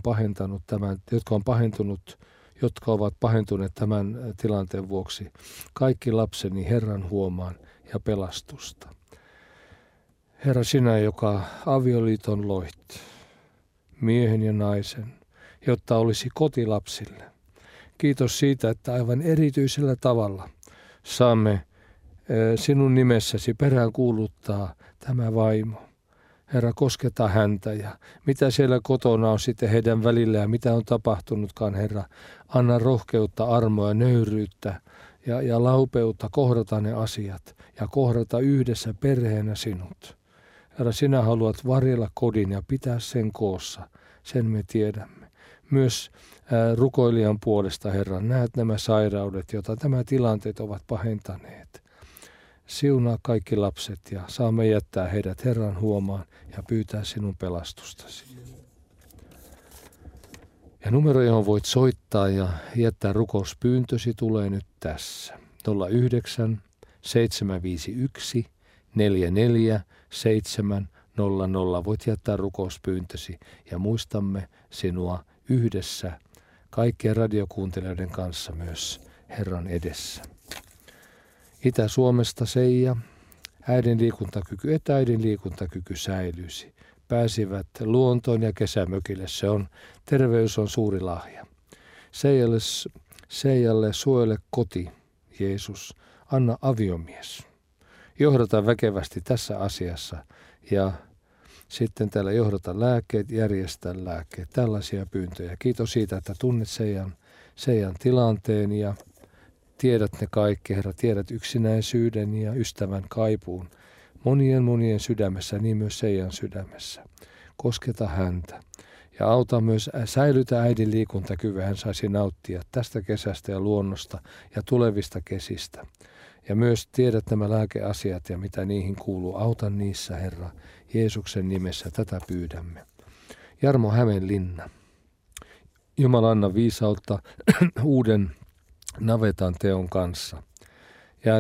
jotka ovat pahentuneet tämän tilanteen vuoksi. Kaikki lapseni Herran huomaan ja pelastusta. Herra, sinä, joka avioliiton loit, miehen ja naisen, jotta olisi kotilapsille. Kiitos siitä, että aivan erityisellä tavalla saamme sinun nimessäsi peräänkuuluttaa tämä vaimo. Herra, kosketa häntä ja mitä siellä kotona on sitten heidän välillä ja mitä on tapahtunutkaan, Herra. Anna rohkeutta, armoa, nöyryyttä ja laupeutta kohdata ne asiat ja kohdata yhdessä perheenä sinut. Herra, sinä haluat varjella kodin ja pitää sen koossa, sen me tiedämme. Myös rukoilijan puolesta, Herra, näet nämä sairaudet, joita nämä tilanteet ovat pahentaneet. Siunaa kaikki lapset ja saamme jättää heidät Herran huomaan ja pyytää sinun pelastustasi. Ja numero, johon voit soittaa ja jättää rukouspyyntösi, tulee nyt tässä. 09 751 44 700. Voit jättää rukouspyyntösi ja muistamme sinua yhdessä kaikkien radiokuuntelijoiden kanssa myös Herran edessä. Itä-Suomesta Seija, äidin liikuntakyky säilyisi. Pääsivät luontoon ja kesämökille. Terveys on suuri lahja. Seijalle suojele koti, Jeesus. Anna aviomies. Johdata väkevästi tässä asiassa ja sitten täällä johdata lääkkeet, järjestä lääkkeet. Tällaisia pyyntöjä. Kiitos siitä, että tunnet Seijan tilanteen ja tiedät ne kaikki, Herra, tiedät yksinäisyyden ja ystävän kaipuun. Monien sydämessä, niin myös Seijan sydämessä. Kosketa häntä ja auta myös, säilytä äidin liikuntakyvyn, hän saisi nauttia tästä kesästä ja luonnosta ja tulevista kesistä. Ja myös tiedät nämä lääkeasiat ja mitä niihin kuuluu. Auta niissä, Herra. Jeesuksen nimessä tätä pyydämme. Jarmo Hämeenlinna. Jumala anna viisautta uuden navetan teon kanssa. Ja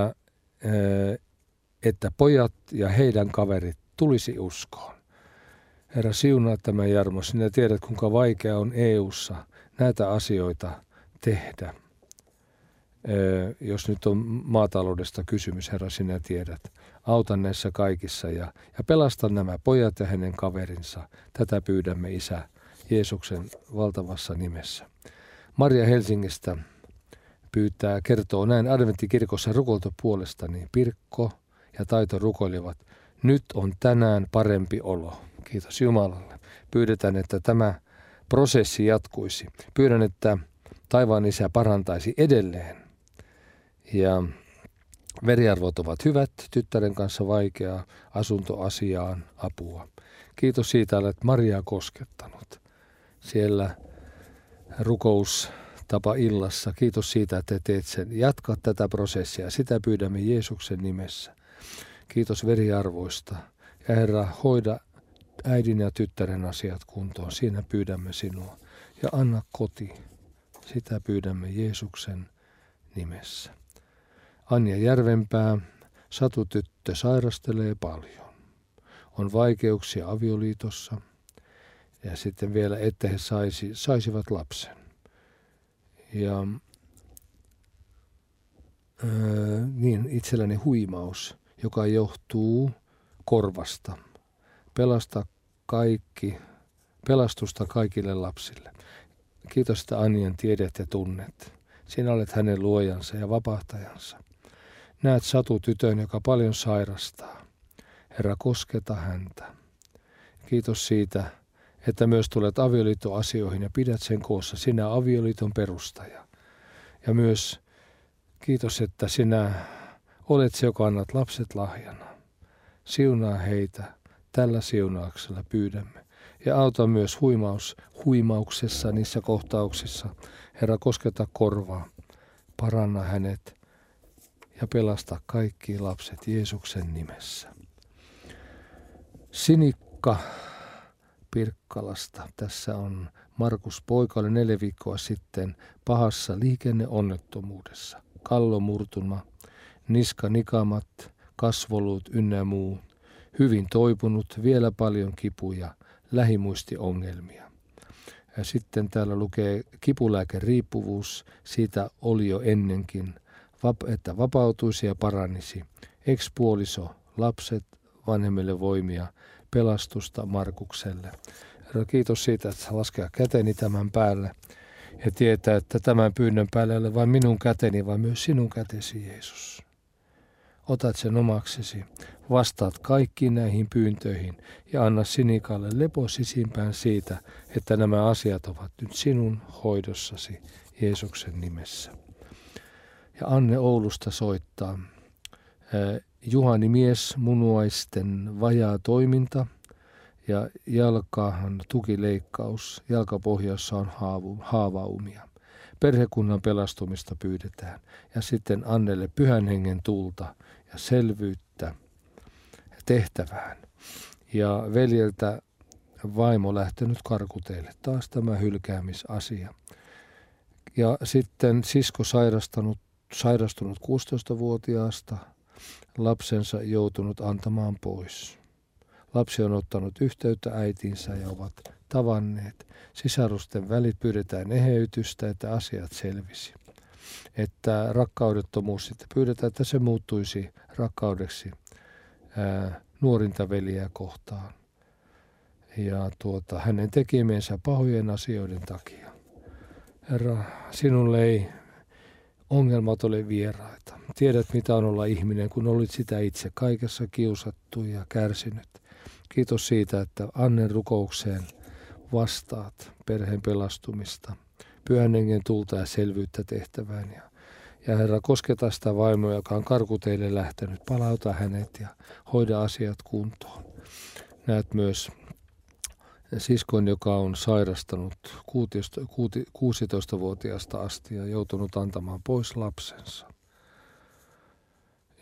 että pojat ja heidän kaverit tulisi uskoon. Herra, siunaa tämä Jarmo. Sinä tiedät, kuinka vaikea on EU:ssa näitä asioita tehdä. Jos nyt on maataloudesta kysymys, Herra, sinä tiedät. Auta näissä kaikissa ja pelasta nämä pojat ja hänen kaverinsa. Tätä pyydämme, Isä, Jeesuksen valtavassa nimessä. Maria Helsingistä kertoo näin adventtikirkossa rukoilta puolestani. Pirkko ja Taito rukoilivat. Nyt on tänään parempi olo. Kiitos Jumalalle. Pyydetään, että tämä prosessi jatkuisi. Pyydän, että taivaan Isä parantaisi edelleen. Ja veriarvot ovat hyvät, tyttären kanssa vaikeaa, asuntoasiaan apua. Kiitos siitä, että Mariaa koskettanut. Siellä rukoustapa illassa. Kiitos siitä, että teet sen. Jatka tätä prosessia. Sitä pyydämme Jeesuksen nimessä. Kiitos veriarvoista. Ja Herra, hoida äidin ja tyttären asiat kuntoon. Siinä pyydämme sinua. Ja anna koti. Sitä pyydämme Jeesuksen nimessä. Anja Järvenpää, satutyttö, sairastelee paljon. On vaikeuksia avioliitossa. Ja sitten vielä, että he saisivat lapsen. Ja itselläni huimaus, joka johtuu korvasta. Pelastusta kaikille lapsille. Kiitos, että Anjan tiedät ja tunnet. Sinä olet hänen luojansa ja vapahtajansa. Näet satutytön, joka paljon sairastaa. Herra, kosketa häntä. Kiitos siitä, että myös tulet avioliittoasioihin ja pidät sen koossa. Sinä avioliiton perustaja. Ja myös kiitos, että sinä olet se, joka annat lapset lahjana. Siunaa heitä. Tällä siunauksella pyydämme. Ja auta myös huimauksessa niissä kohtauksissa. Herra, kosketa korvaa. Paranna hänet ja pelasta kaikki lapset Jeesuksen nimessä. Sinikka Pirkkalasta. Tässä on Markus poika, oli 4 viikkoa sitten pahassa liikenneonnettomuudessa. Kallomurtuma, niskanikamat, kasvolut ynnä muu. Hyvin toipunut, vielä paljon kipuja, lähimuistiongelmia. Ja sitten täällä lukee kipulääkeriippuvuus, siitä oli jo ennenkin, että vapautuisi ja paranisi. Ex-puoliso, lapset, vanhemmille voimia, pelastusta Markukselle. Herra, kiitos siitä, että saa laskea käteni tämän päälle ja tietää, että tämän pyynnön päälle ei ole vain minun käteni, vaan myös sinun kätesi, Jeesus. Otat sen omaksesi, vastaat kaikkiin näihin pyyntöihin ja anna Sinikalle lepo sisimpään siitä, että nämä asiat ovat nyt sinun hoidossasi Jeesuksen nimessä. Ja Anne Oulusta soittaa. Juhani mies, munuaisten vajaa toiminta ja jalkahan tukileikkaus. Jalkapohjassa on haavaumia. Perhekunnan pelastumista pyydetään ja sitten Annelle pyhän hengen tulta ja selvyyttä tehtävään. Ja veljeltä vaimo lähtenyt karkuteille. Taas tämä hylkäämisasia. Ja sitten sisko sairastunut 16-vuotiaasta, lapsensa joutunut antamaan pois. Lapsi on ottanut yhteyttä äitinsä ja ovat tavanneet. Sisarusten välit pyydetään eheytystä, että asiat selvisi. Että rakkaudettomuus sitten pyydetään, että se muuttuisi rakkaudeksi nuorinta veliä kohtaan. Ja hänen tekemiensä pahojen asioiden takia. Herra, sinulle ei ongelmat ole vieraita. Tiedät, mitä on olla ihminen, kun olit sitä itse kaikessa kiusattu ja kärsinyt. Kiitos siitä, että Annen rukoukseen vastaat perheen pelastumista, pyhän hengen tulta ja selvyyttä tehtävään. Ja Herra, kosketa sitä vaimoa, joka on karkuteille lähtenyt. Palauta hänet ja hoida asiat kuntoon. Näet myös siskon, joka on sairastanut 16-vuotiaasta asti ja joutunut antamaan pois lapsensa.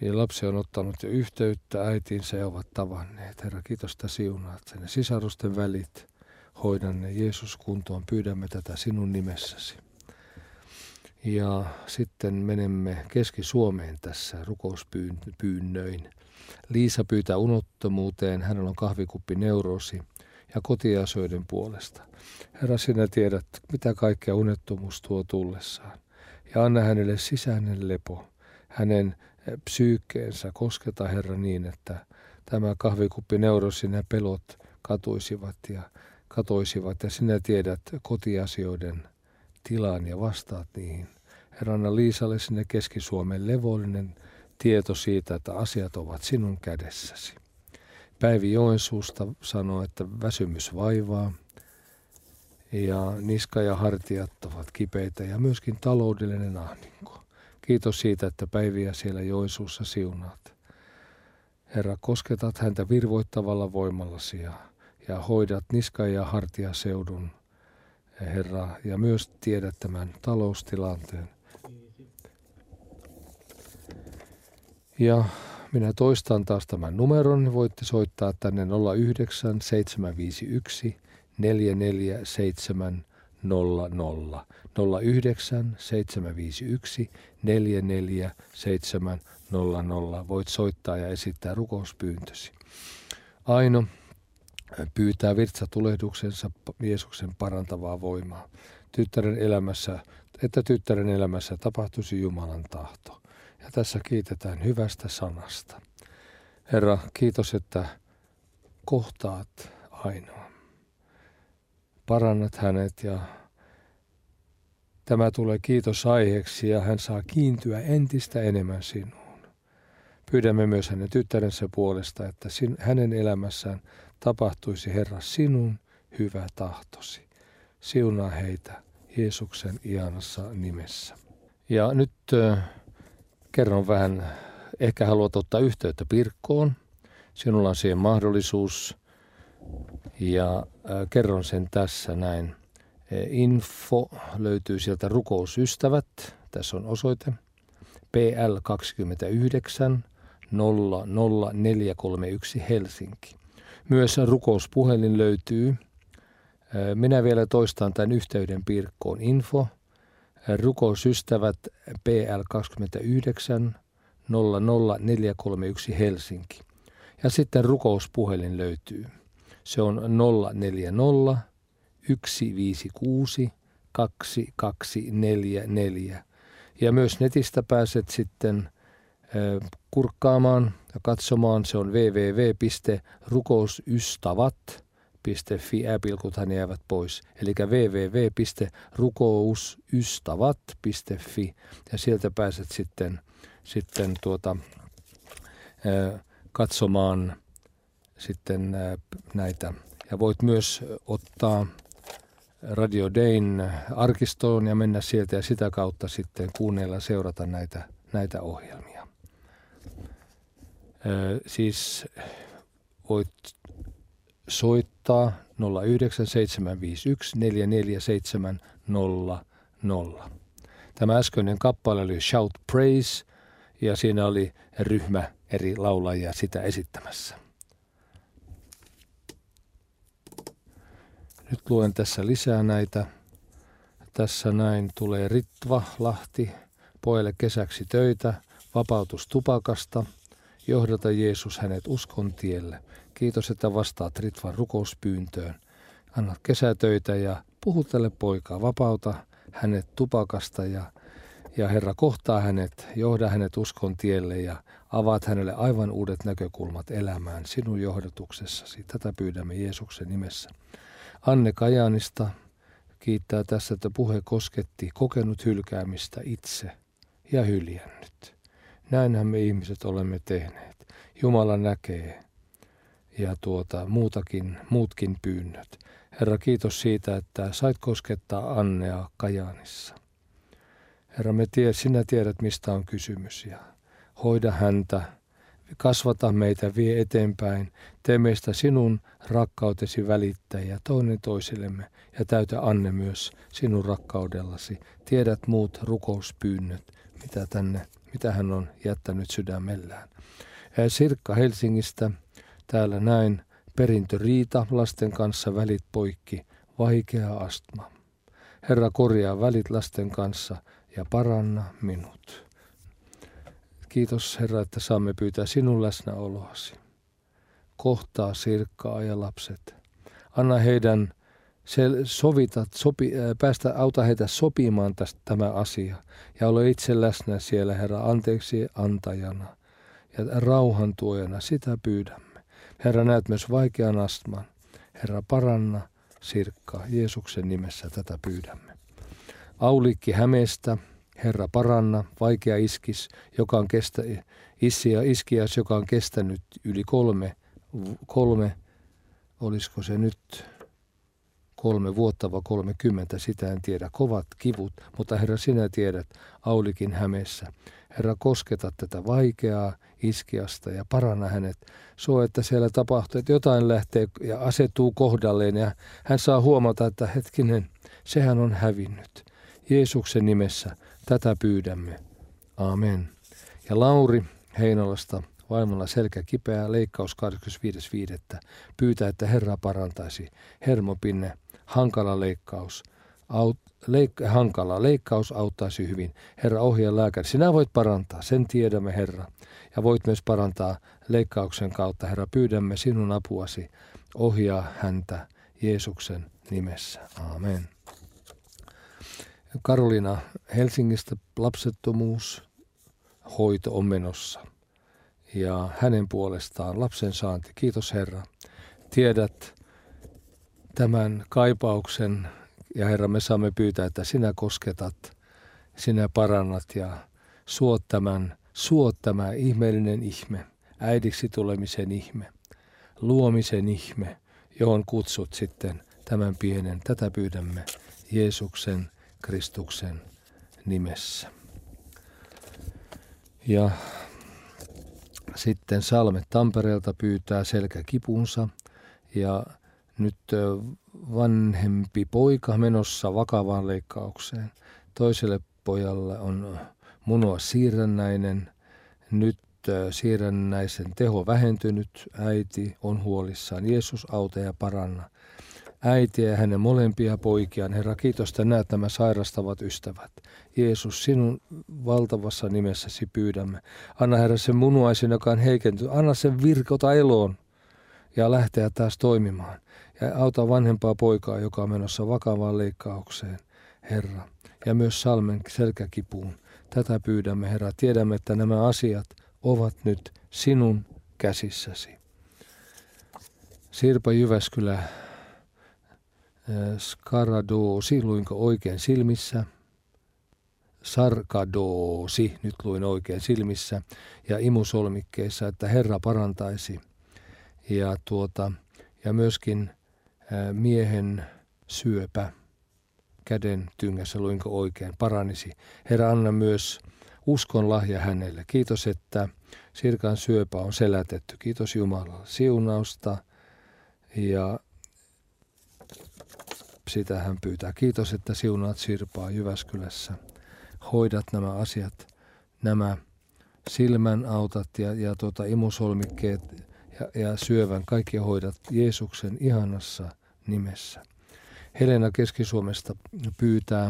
Ja lapsi on ottanut jo yhteyttä äitiinsä ja ovat tavanneet. Herra, kiitos, että siunaat sen. Ja sisarusten välit, hoidan ne Jeesus kuntoon. Pyydämme tätä sinun nimessäsi. Ja sitten menemme Keski-Suomeen tässä rukouspyynnöin. Liisa pyytää unottomuuteen, hänellä on kahvikuppineuroosi ja kotiasioiden puolesta. Herra, sinä tiedät, mitä kaikkea unettomuus tuo tullessaan. Ja anna hänelle sisäinen lepo, hänen psyykkeensä kosketa, Herra, niin, että tämä kahvikuppineuroosi, nämä pelot katoisivat ja sinä tiedät kotiasioiden tilan ja vastaat niihin. Herra, anna Liisalle sinne Keski-Suomen levollinen tieto siitä, että asiat ovat sinun kädessäsi. Päivi Joensuusta sanoo, että väsymys vaivaa ja niska ja hartiat ovat kipeitä ja myöskin taloudellinen ahdinko. Kiitos siitä, että Päiviä siellä Joensuussa siunaat. Herra, kosketat häntä virvoittavalla voimallasi ja hoidat niska- ja hartiaseudun, Herra, ja myös tiedät tämän taloustilanteen. Ja minä toistan taas tämän numeron. Voitte soittaa tänne 09 751 44700. 09 751 44700. Voit soittaa ja esittää rukouspyyntösi. Aino pyytää virtsatulehduksensa Jeesuksen parantavaa voimaa. Tyttären elämässä tapahtuisi Jumalan tahto. Ja tässä kiitetään hyvästä sanasta. Herra, kiitos, että kohtaat Ainoa. Parannat hänet ja tämä tulee kiitosaiheeksi ja hän saa kiintyä entistä enemmän sinuun. Pyydämme myös hänen tyttärensä puolesta, että hänen elämässään tapahtuisi, Herra, sinun hyvä tahtosi. Siunaa heitä Jeesuksen ihanassa nimessä. Ja nyt kerron vähän, ehkä haluat ottaa yhteyttä Pirkkoon. Sinulla on siihen mahdollisuus ja kerron sen tässä näin. Info löytyy sieltä Rukousystävät. Tässä on osoite PL 29 00431 Helsinki. Myös rukouspuhelin löytyy. Minä vielä toistan tämän yhteyden Pirkkoon. Info Rukousystävät PL 29 00431 Helsinki. Ja sitten rukouspuhelin löytyy. Se on 040 156 2244. Ja myös netistä pääset sitten kurkkaamaan ja katsomaan. Se on www.rukousystavat.fi. Ääpilkuthan jäävät pois. Eli www.rukousystavat.fi. Ja sieltä pääset sitten katsomaan sitten näitä. Ja voit myös ottaa Radio Dayn arkistoon ja mennä sieltä ja sitä kautta sitten kuunnella ja seurata näitä ohjelmia. Siis voit soittaa 09751 44700. Tämä äskeinen kappale oli Shout Praise ja siinä oli ryhmä eri laulajia sitä esittämässä. Nyt luen tässä lisää näitä. Tässä näin tulee Ritva Lahti, pojalle kesäksi töitä, vapautus tupakasta, johdata Jeesus hänet uskon tielle. Kiitos, että vastaat Ritvan rukouspyyntöön. Anna kesätöitä ja puhuttele poikaa, vapauta hänet tupakasta ja Herra kohtaa hänet, johda hänet uskon tielle ja avaat hänelle aivan uudet näkökulmat elämään sinun johdatuksessasi. Tätä pyydämme Jeesuksen nimessä. Anne Kajaanista kiittää tässä, että puhe kosketti kokenut hylkäämistä itse ja hyljännyt. Näinhän me ihmiset olemme tehneet. Jumala näkee ja muutkin pyynnöt. Herra, kiitos siitä, että sait koskettaa Annea Kajaanissa. Herra, sinä tiedät, mistä on kysymys ja hoida häntä, kasvata meitä, vie eteenpäin, tee meistä sinun rakkautesi välittäjiä toinen toisillemme ja täytä Anne myös sinun rakkaudellasi. Tiedät muut rukouspyynnöt, mitä tänne mitä hän on jättänyt sydämellään. Sirkka Helsingistä, täällä näin, perintöriita, lasten kanssa välit poikki, vaikea astma. Herra, korjaa välit lasten kanssa ja paranna minut. Kiitos Herra, että saamme pyytää sinun läsnäoloasi. Kohtaa Sirkkaa ja lapset. Anna heidän auta heitä sopimaan tämä asia. Ja ole itse läsnä siellä, Herra, anteeksi antajana ja rauhan tuojana, sitä pyydämme. Herra, näet myös vaikean astman. Herra, paranna Sirkkaa. Jeesuksen nimessä tätä pyydämme. Aulikki Hämeestä, Herra, paranna vaikea iskias, joka on kestänyt yli kolme, olisiko se nyt 3 vuotta vai 30, sitä en tiedä, kovat kivut, mutta Herra, sinä tiedät Aulikin Hämeessä. Herra, kosketa tätä vaikeaa iskiasta ja paranna hänet. Että siellä tapahtuu, että jotain lähtee ja asettuu kohdalleen ja hän saa huomata, että hetkinen, sehän on hävinnyt. Jeesuksen nimessä tätä pyydämme. Amen. Ja Lauri Heinolasta, vaimolla selkä kipeä, leikkaus 25.5. Pyytää, että Herra parantaisi. Hermopinne, hankala leikkaus auttaisi hyvin. Herra, ohjaa lääkäri. Sinä voit parantaa, sen tiedämme, Herra. Ja voit myös parantaa leikkauksen kautta. Herra, pyydämme sinun apuasi. Ohjaa häntä Jeesuksen nimessä. Amen. Karolina Helsingistä, lapsettomuushoito on menossa. Ja hänen puolestaan lapsen saanti. Kiitos Herra. Tiedät tämän kaipauksen ja Herra, me saamme pyytää, että sinä kosketat, sinä parannat ja suot tämä ihmeellinen ihme, äidiksi tulemisen ihme, luomisen ihme, johon kutsut sitten tämän pienen. Tätä pyydämme Jeesuksen Kristuksen nimessä. Ja sitten Salme Tampereelta pyytää selkäkipunsa ja nyt vanhempi poika menossa vakavaan leikkaukseen. Toiselle pojalle on munuaissiirrännäinen. Nyt siirrännäisen teho vähentynyt. Äiti on huolissaan. Jeesus, auta ja paranna äitiä ja hänen molempia poikiaan. Herra, kiitos, että näet nämä sairastavat ystävät. Jeesus, sinun valtavassa nimessäsi pyydämme. Anna Herra sen munuaisen, joka on heikentynyt. Anna sen virkota eloon ja lähteä taas toimimaan. Ja auta vanhempaa poikaa, joka on menossa vakavaan leikkaukseen, Herra. Ja myös Salmen selkäkipuun. Tätä pyydämme, Herra. Tiedämme, että nämä asiat ovat nyt sinun käsissäsi. Sirpa Jyväskylä, Skaradoosi, luinko oikein silmissä? Sarkadoosi, nyt luin oikein silmissä. Ja imusolmikkeissa, että Herra parantaisi. Ja myöskin miehen syöpä käden tyngässä, luinko oikein, paranisi. Herra, anna myös uskon lahja hänelle. Kiitos, että Sirkan syöpä on selätetty. Kiitos Jumalalle siunausta ja sitä hän pyytää. Kiitos, että siunaat Sirpaa Jyväskylässä. Hoidat nämä asiat, nämä silmän autat ja imusolmikkeet ja syövän kaikki hoidat Jeesuksen ihanassa nimessä. Helena Keski-Suomesta pyytää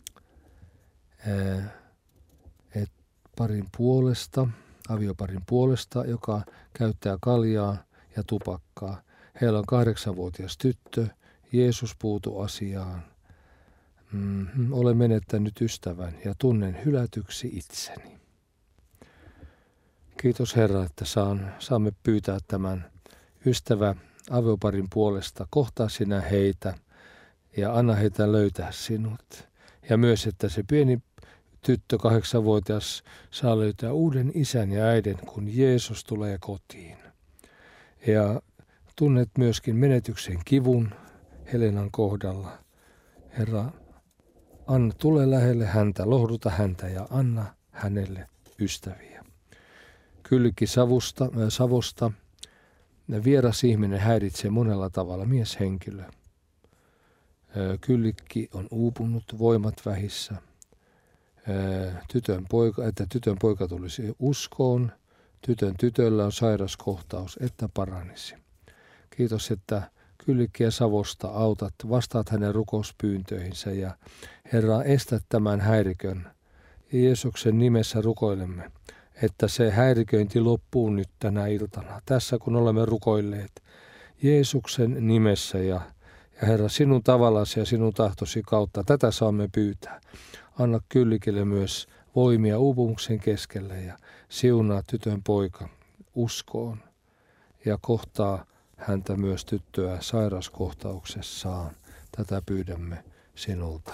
avioparin puolesta, joka käyttää kaljaa ja tupakkaa. Heillä on 8-vuotias tyttö. Jeesus, puutu asiaan. Olen menettänyt ystävän ja tunnen hylätyksi itseni. Kiitos Herra, että saamme pyytää tämän ystävä avioparin puolesta. Kohtaa sinä heitä ja anna heitä löytää sinut. Ja myös, että se pieni tyttö, 8-vuotias, saa löytää uuden isän ja äidin, kun Jeesus tulee kotiin. Ja tunnet myöskin menetyksen kivun Helenan kohdalla. Herra, tule lähelle häntä, lohduta häntä ja anna hänelle ystäviä. Kyllikki Savosta. Vieras ihminen häiritsee monella tavalla, mieshenkilö. Kyllikki on uupunut, voimat vähissä. että tytön poika tulisi uskoon, tytöllä on sairaskohtaus, että paranisi. Kiitos, että Kyllikkiä Savosta vastaat hänen rukouspyyntöihinsä ja Herra, estät tämän häirikön. Jeesuksen nimessä rukoilemme, että se häiriköinti loppuu nyt tänä iltana, tässä kun olemme rukoilleet Jeesuksen nimessä ja Herra, sinun tavallasi ja sinun tahtosi kautta tätä saamme pyytää. Anna Kyllikille myös voimia uupumuksen keskelle ja siunaa tytön poika uskoon ja kohtaa häntä myös tyttöä sairauskohtauksessaan. Tätä pyydämme sinulta.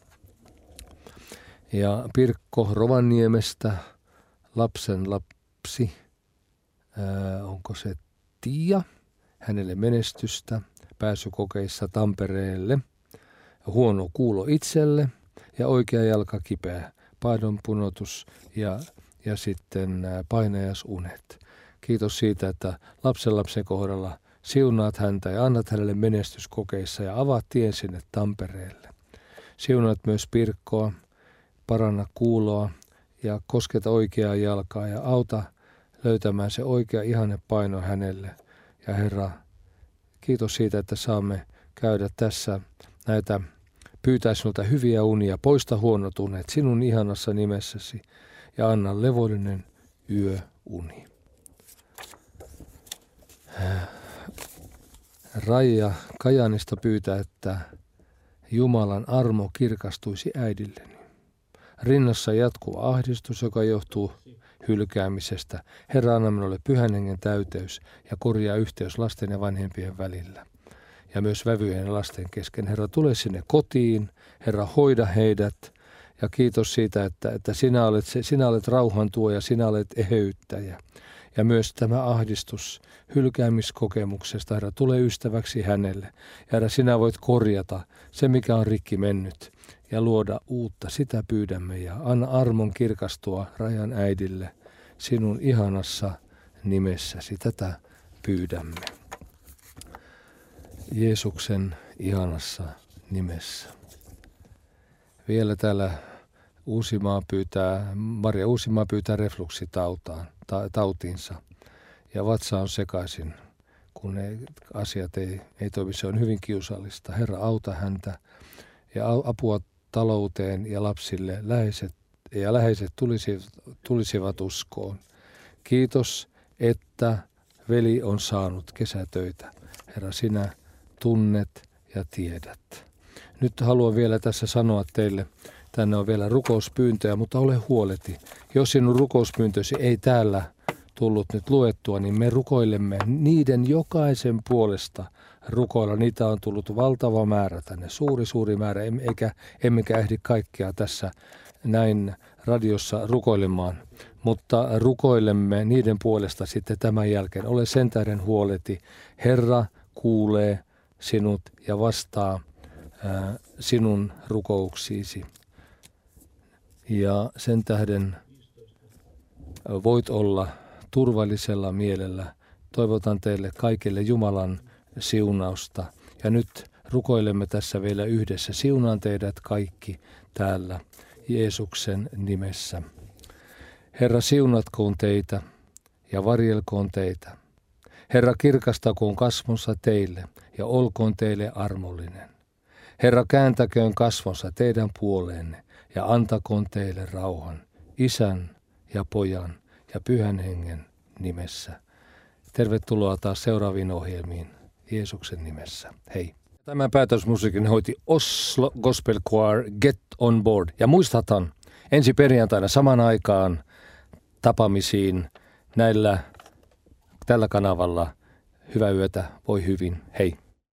Ja Pirkko Rovaniemestä, lapsen lapsi, onko se Tiia, hänelle menestystä pääsykokeissa Tampereelle, huono kuulo itselle ja oikea jalka kipeä, painonpunotus ja sitten painajasunet. Kiitos siitä, että lapsen kohdalla siunaat häntä ja annat hänelle menestyskokeissa ja avaat tien sinne Tampereelle. Siunaat myös Pirkkoa, paranna kuuloa ja kosketa oikeaa jalkaa ja auta löytämään se oikea ihanne paino hänelle. Ja Herra, kiitos siitä, että saamme käydä tässä pyytää sinulta hyviä unia, poista huonot unet sinun ihanassa nimessäsi ja anna levollinen yöuni. Raija Kajaanista pyytää, että Jumalan armo kirkastuisi äidilleni. Rinnassa jatkuva ahdistus, joka johtuu hylkäämisestä. Herra, anna minulle Pyhän Hengen täyteys ja korjaa yhteys lasten ja vanhempien välillä. Ja myös vävyjen ja lasten kesken. Herra, tule sinne kotiin. Herra, hoida heidät. Ja kiitos siitä, että sinä olet rauhan tuoja, sinä olet eheyttäjä. Ja myös tämä ahdistus hylkäämiskokemuksesta, Herra, tule ystäväksi hänelle. Herra, sinä voit korjata se, mikä on rikki mennyt ja luoda uutta. Sitä pyydämme ja anna armon kirkastua Rajan äidille sinun ihanassa nimessäsi. Tätä pyydämme. Jeesuksen ihanassa nimessä. Vielä täällä Maria Uusimaa pyytää refluksitautiinsa ja vatsa on sekaisin, kun asiat ei toimi. Se on hyvin kiusallista. Herra, auta häntä ja apua talouteen ja lapsille. Läheiset tulisivat uskoon. Kiitos, että veli on saanut kesätöitä. Herra, sinä tunnet ja tiedät. Nyt haluan vielä tässä sanoa teille, tänne on vielä rukouspyyntöjä, mutta ole huoleti. Jos sinun rukouspyyntösi ei täällä tullut nyt luettua, niin me rukoilemme niiden jokaisen puolesta rukoilla. Niitä on tullut valtava määrä tänne, suuri määrä, emmekä ehdi kaikkea tässä näin radiossa rukoilemaan. Mutta rukoilemme niiden puolesta sitten tämän jälkeen. Ole sen tähden huoleti. Herra kuulee sinut ja vastaa sinun rukouksiisi. Ja sen tähden voit olla turvallisella mielellä. Toivotan teille kaikille Jumalan siunausta. Ja nyt rukoilemme tässä vielä yhdessä. Siunaan teidät kaikki täällä Jeesuksen nimessä. Herra, siunatkoon teitä ja varjelkoon teitä. Herra, kirkastakoon kasvonsa teille ja olkoon teille armollinen. Herra, kääntäköön kasvonsa teidän puoleenne ja antakoon teille rauhan Isän ja Pojan ja Pyhän Hengen nimessä. Tervetuloa taas seuraaviin ohjelmiin Jeesuksen nimessä. Hei. Tämän päätösmusiikin hoiti Oslo Gospel Choir Get on Board. Ja muistathan, ensi perjantaina saman aikaan tapaamisiin tällä kanavalla. Hyvää yötä, voi hyvin, hei.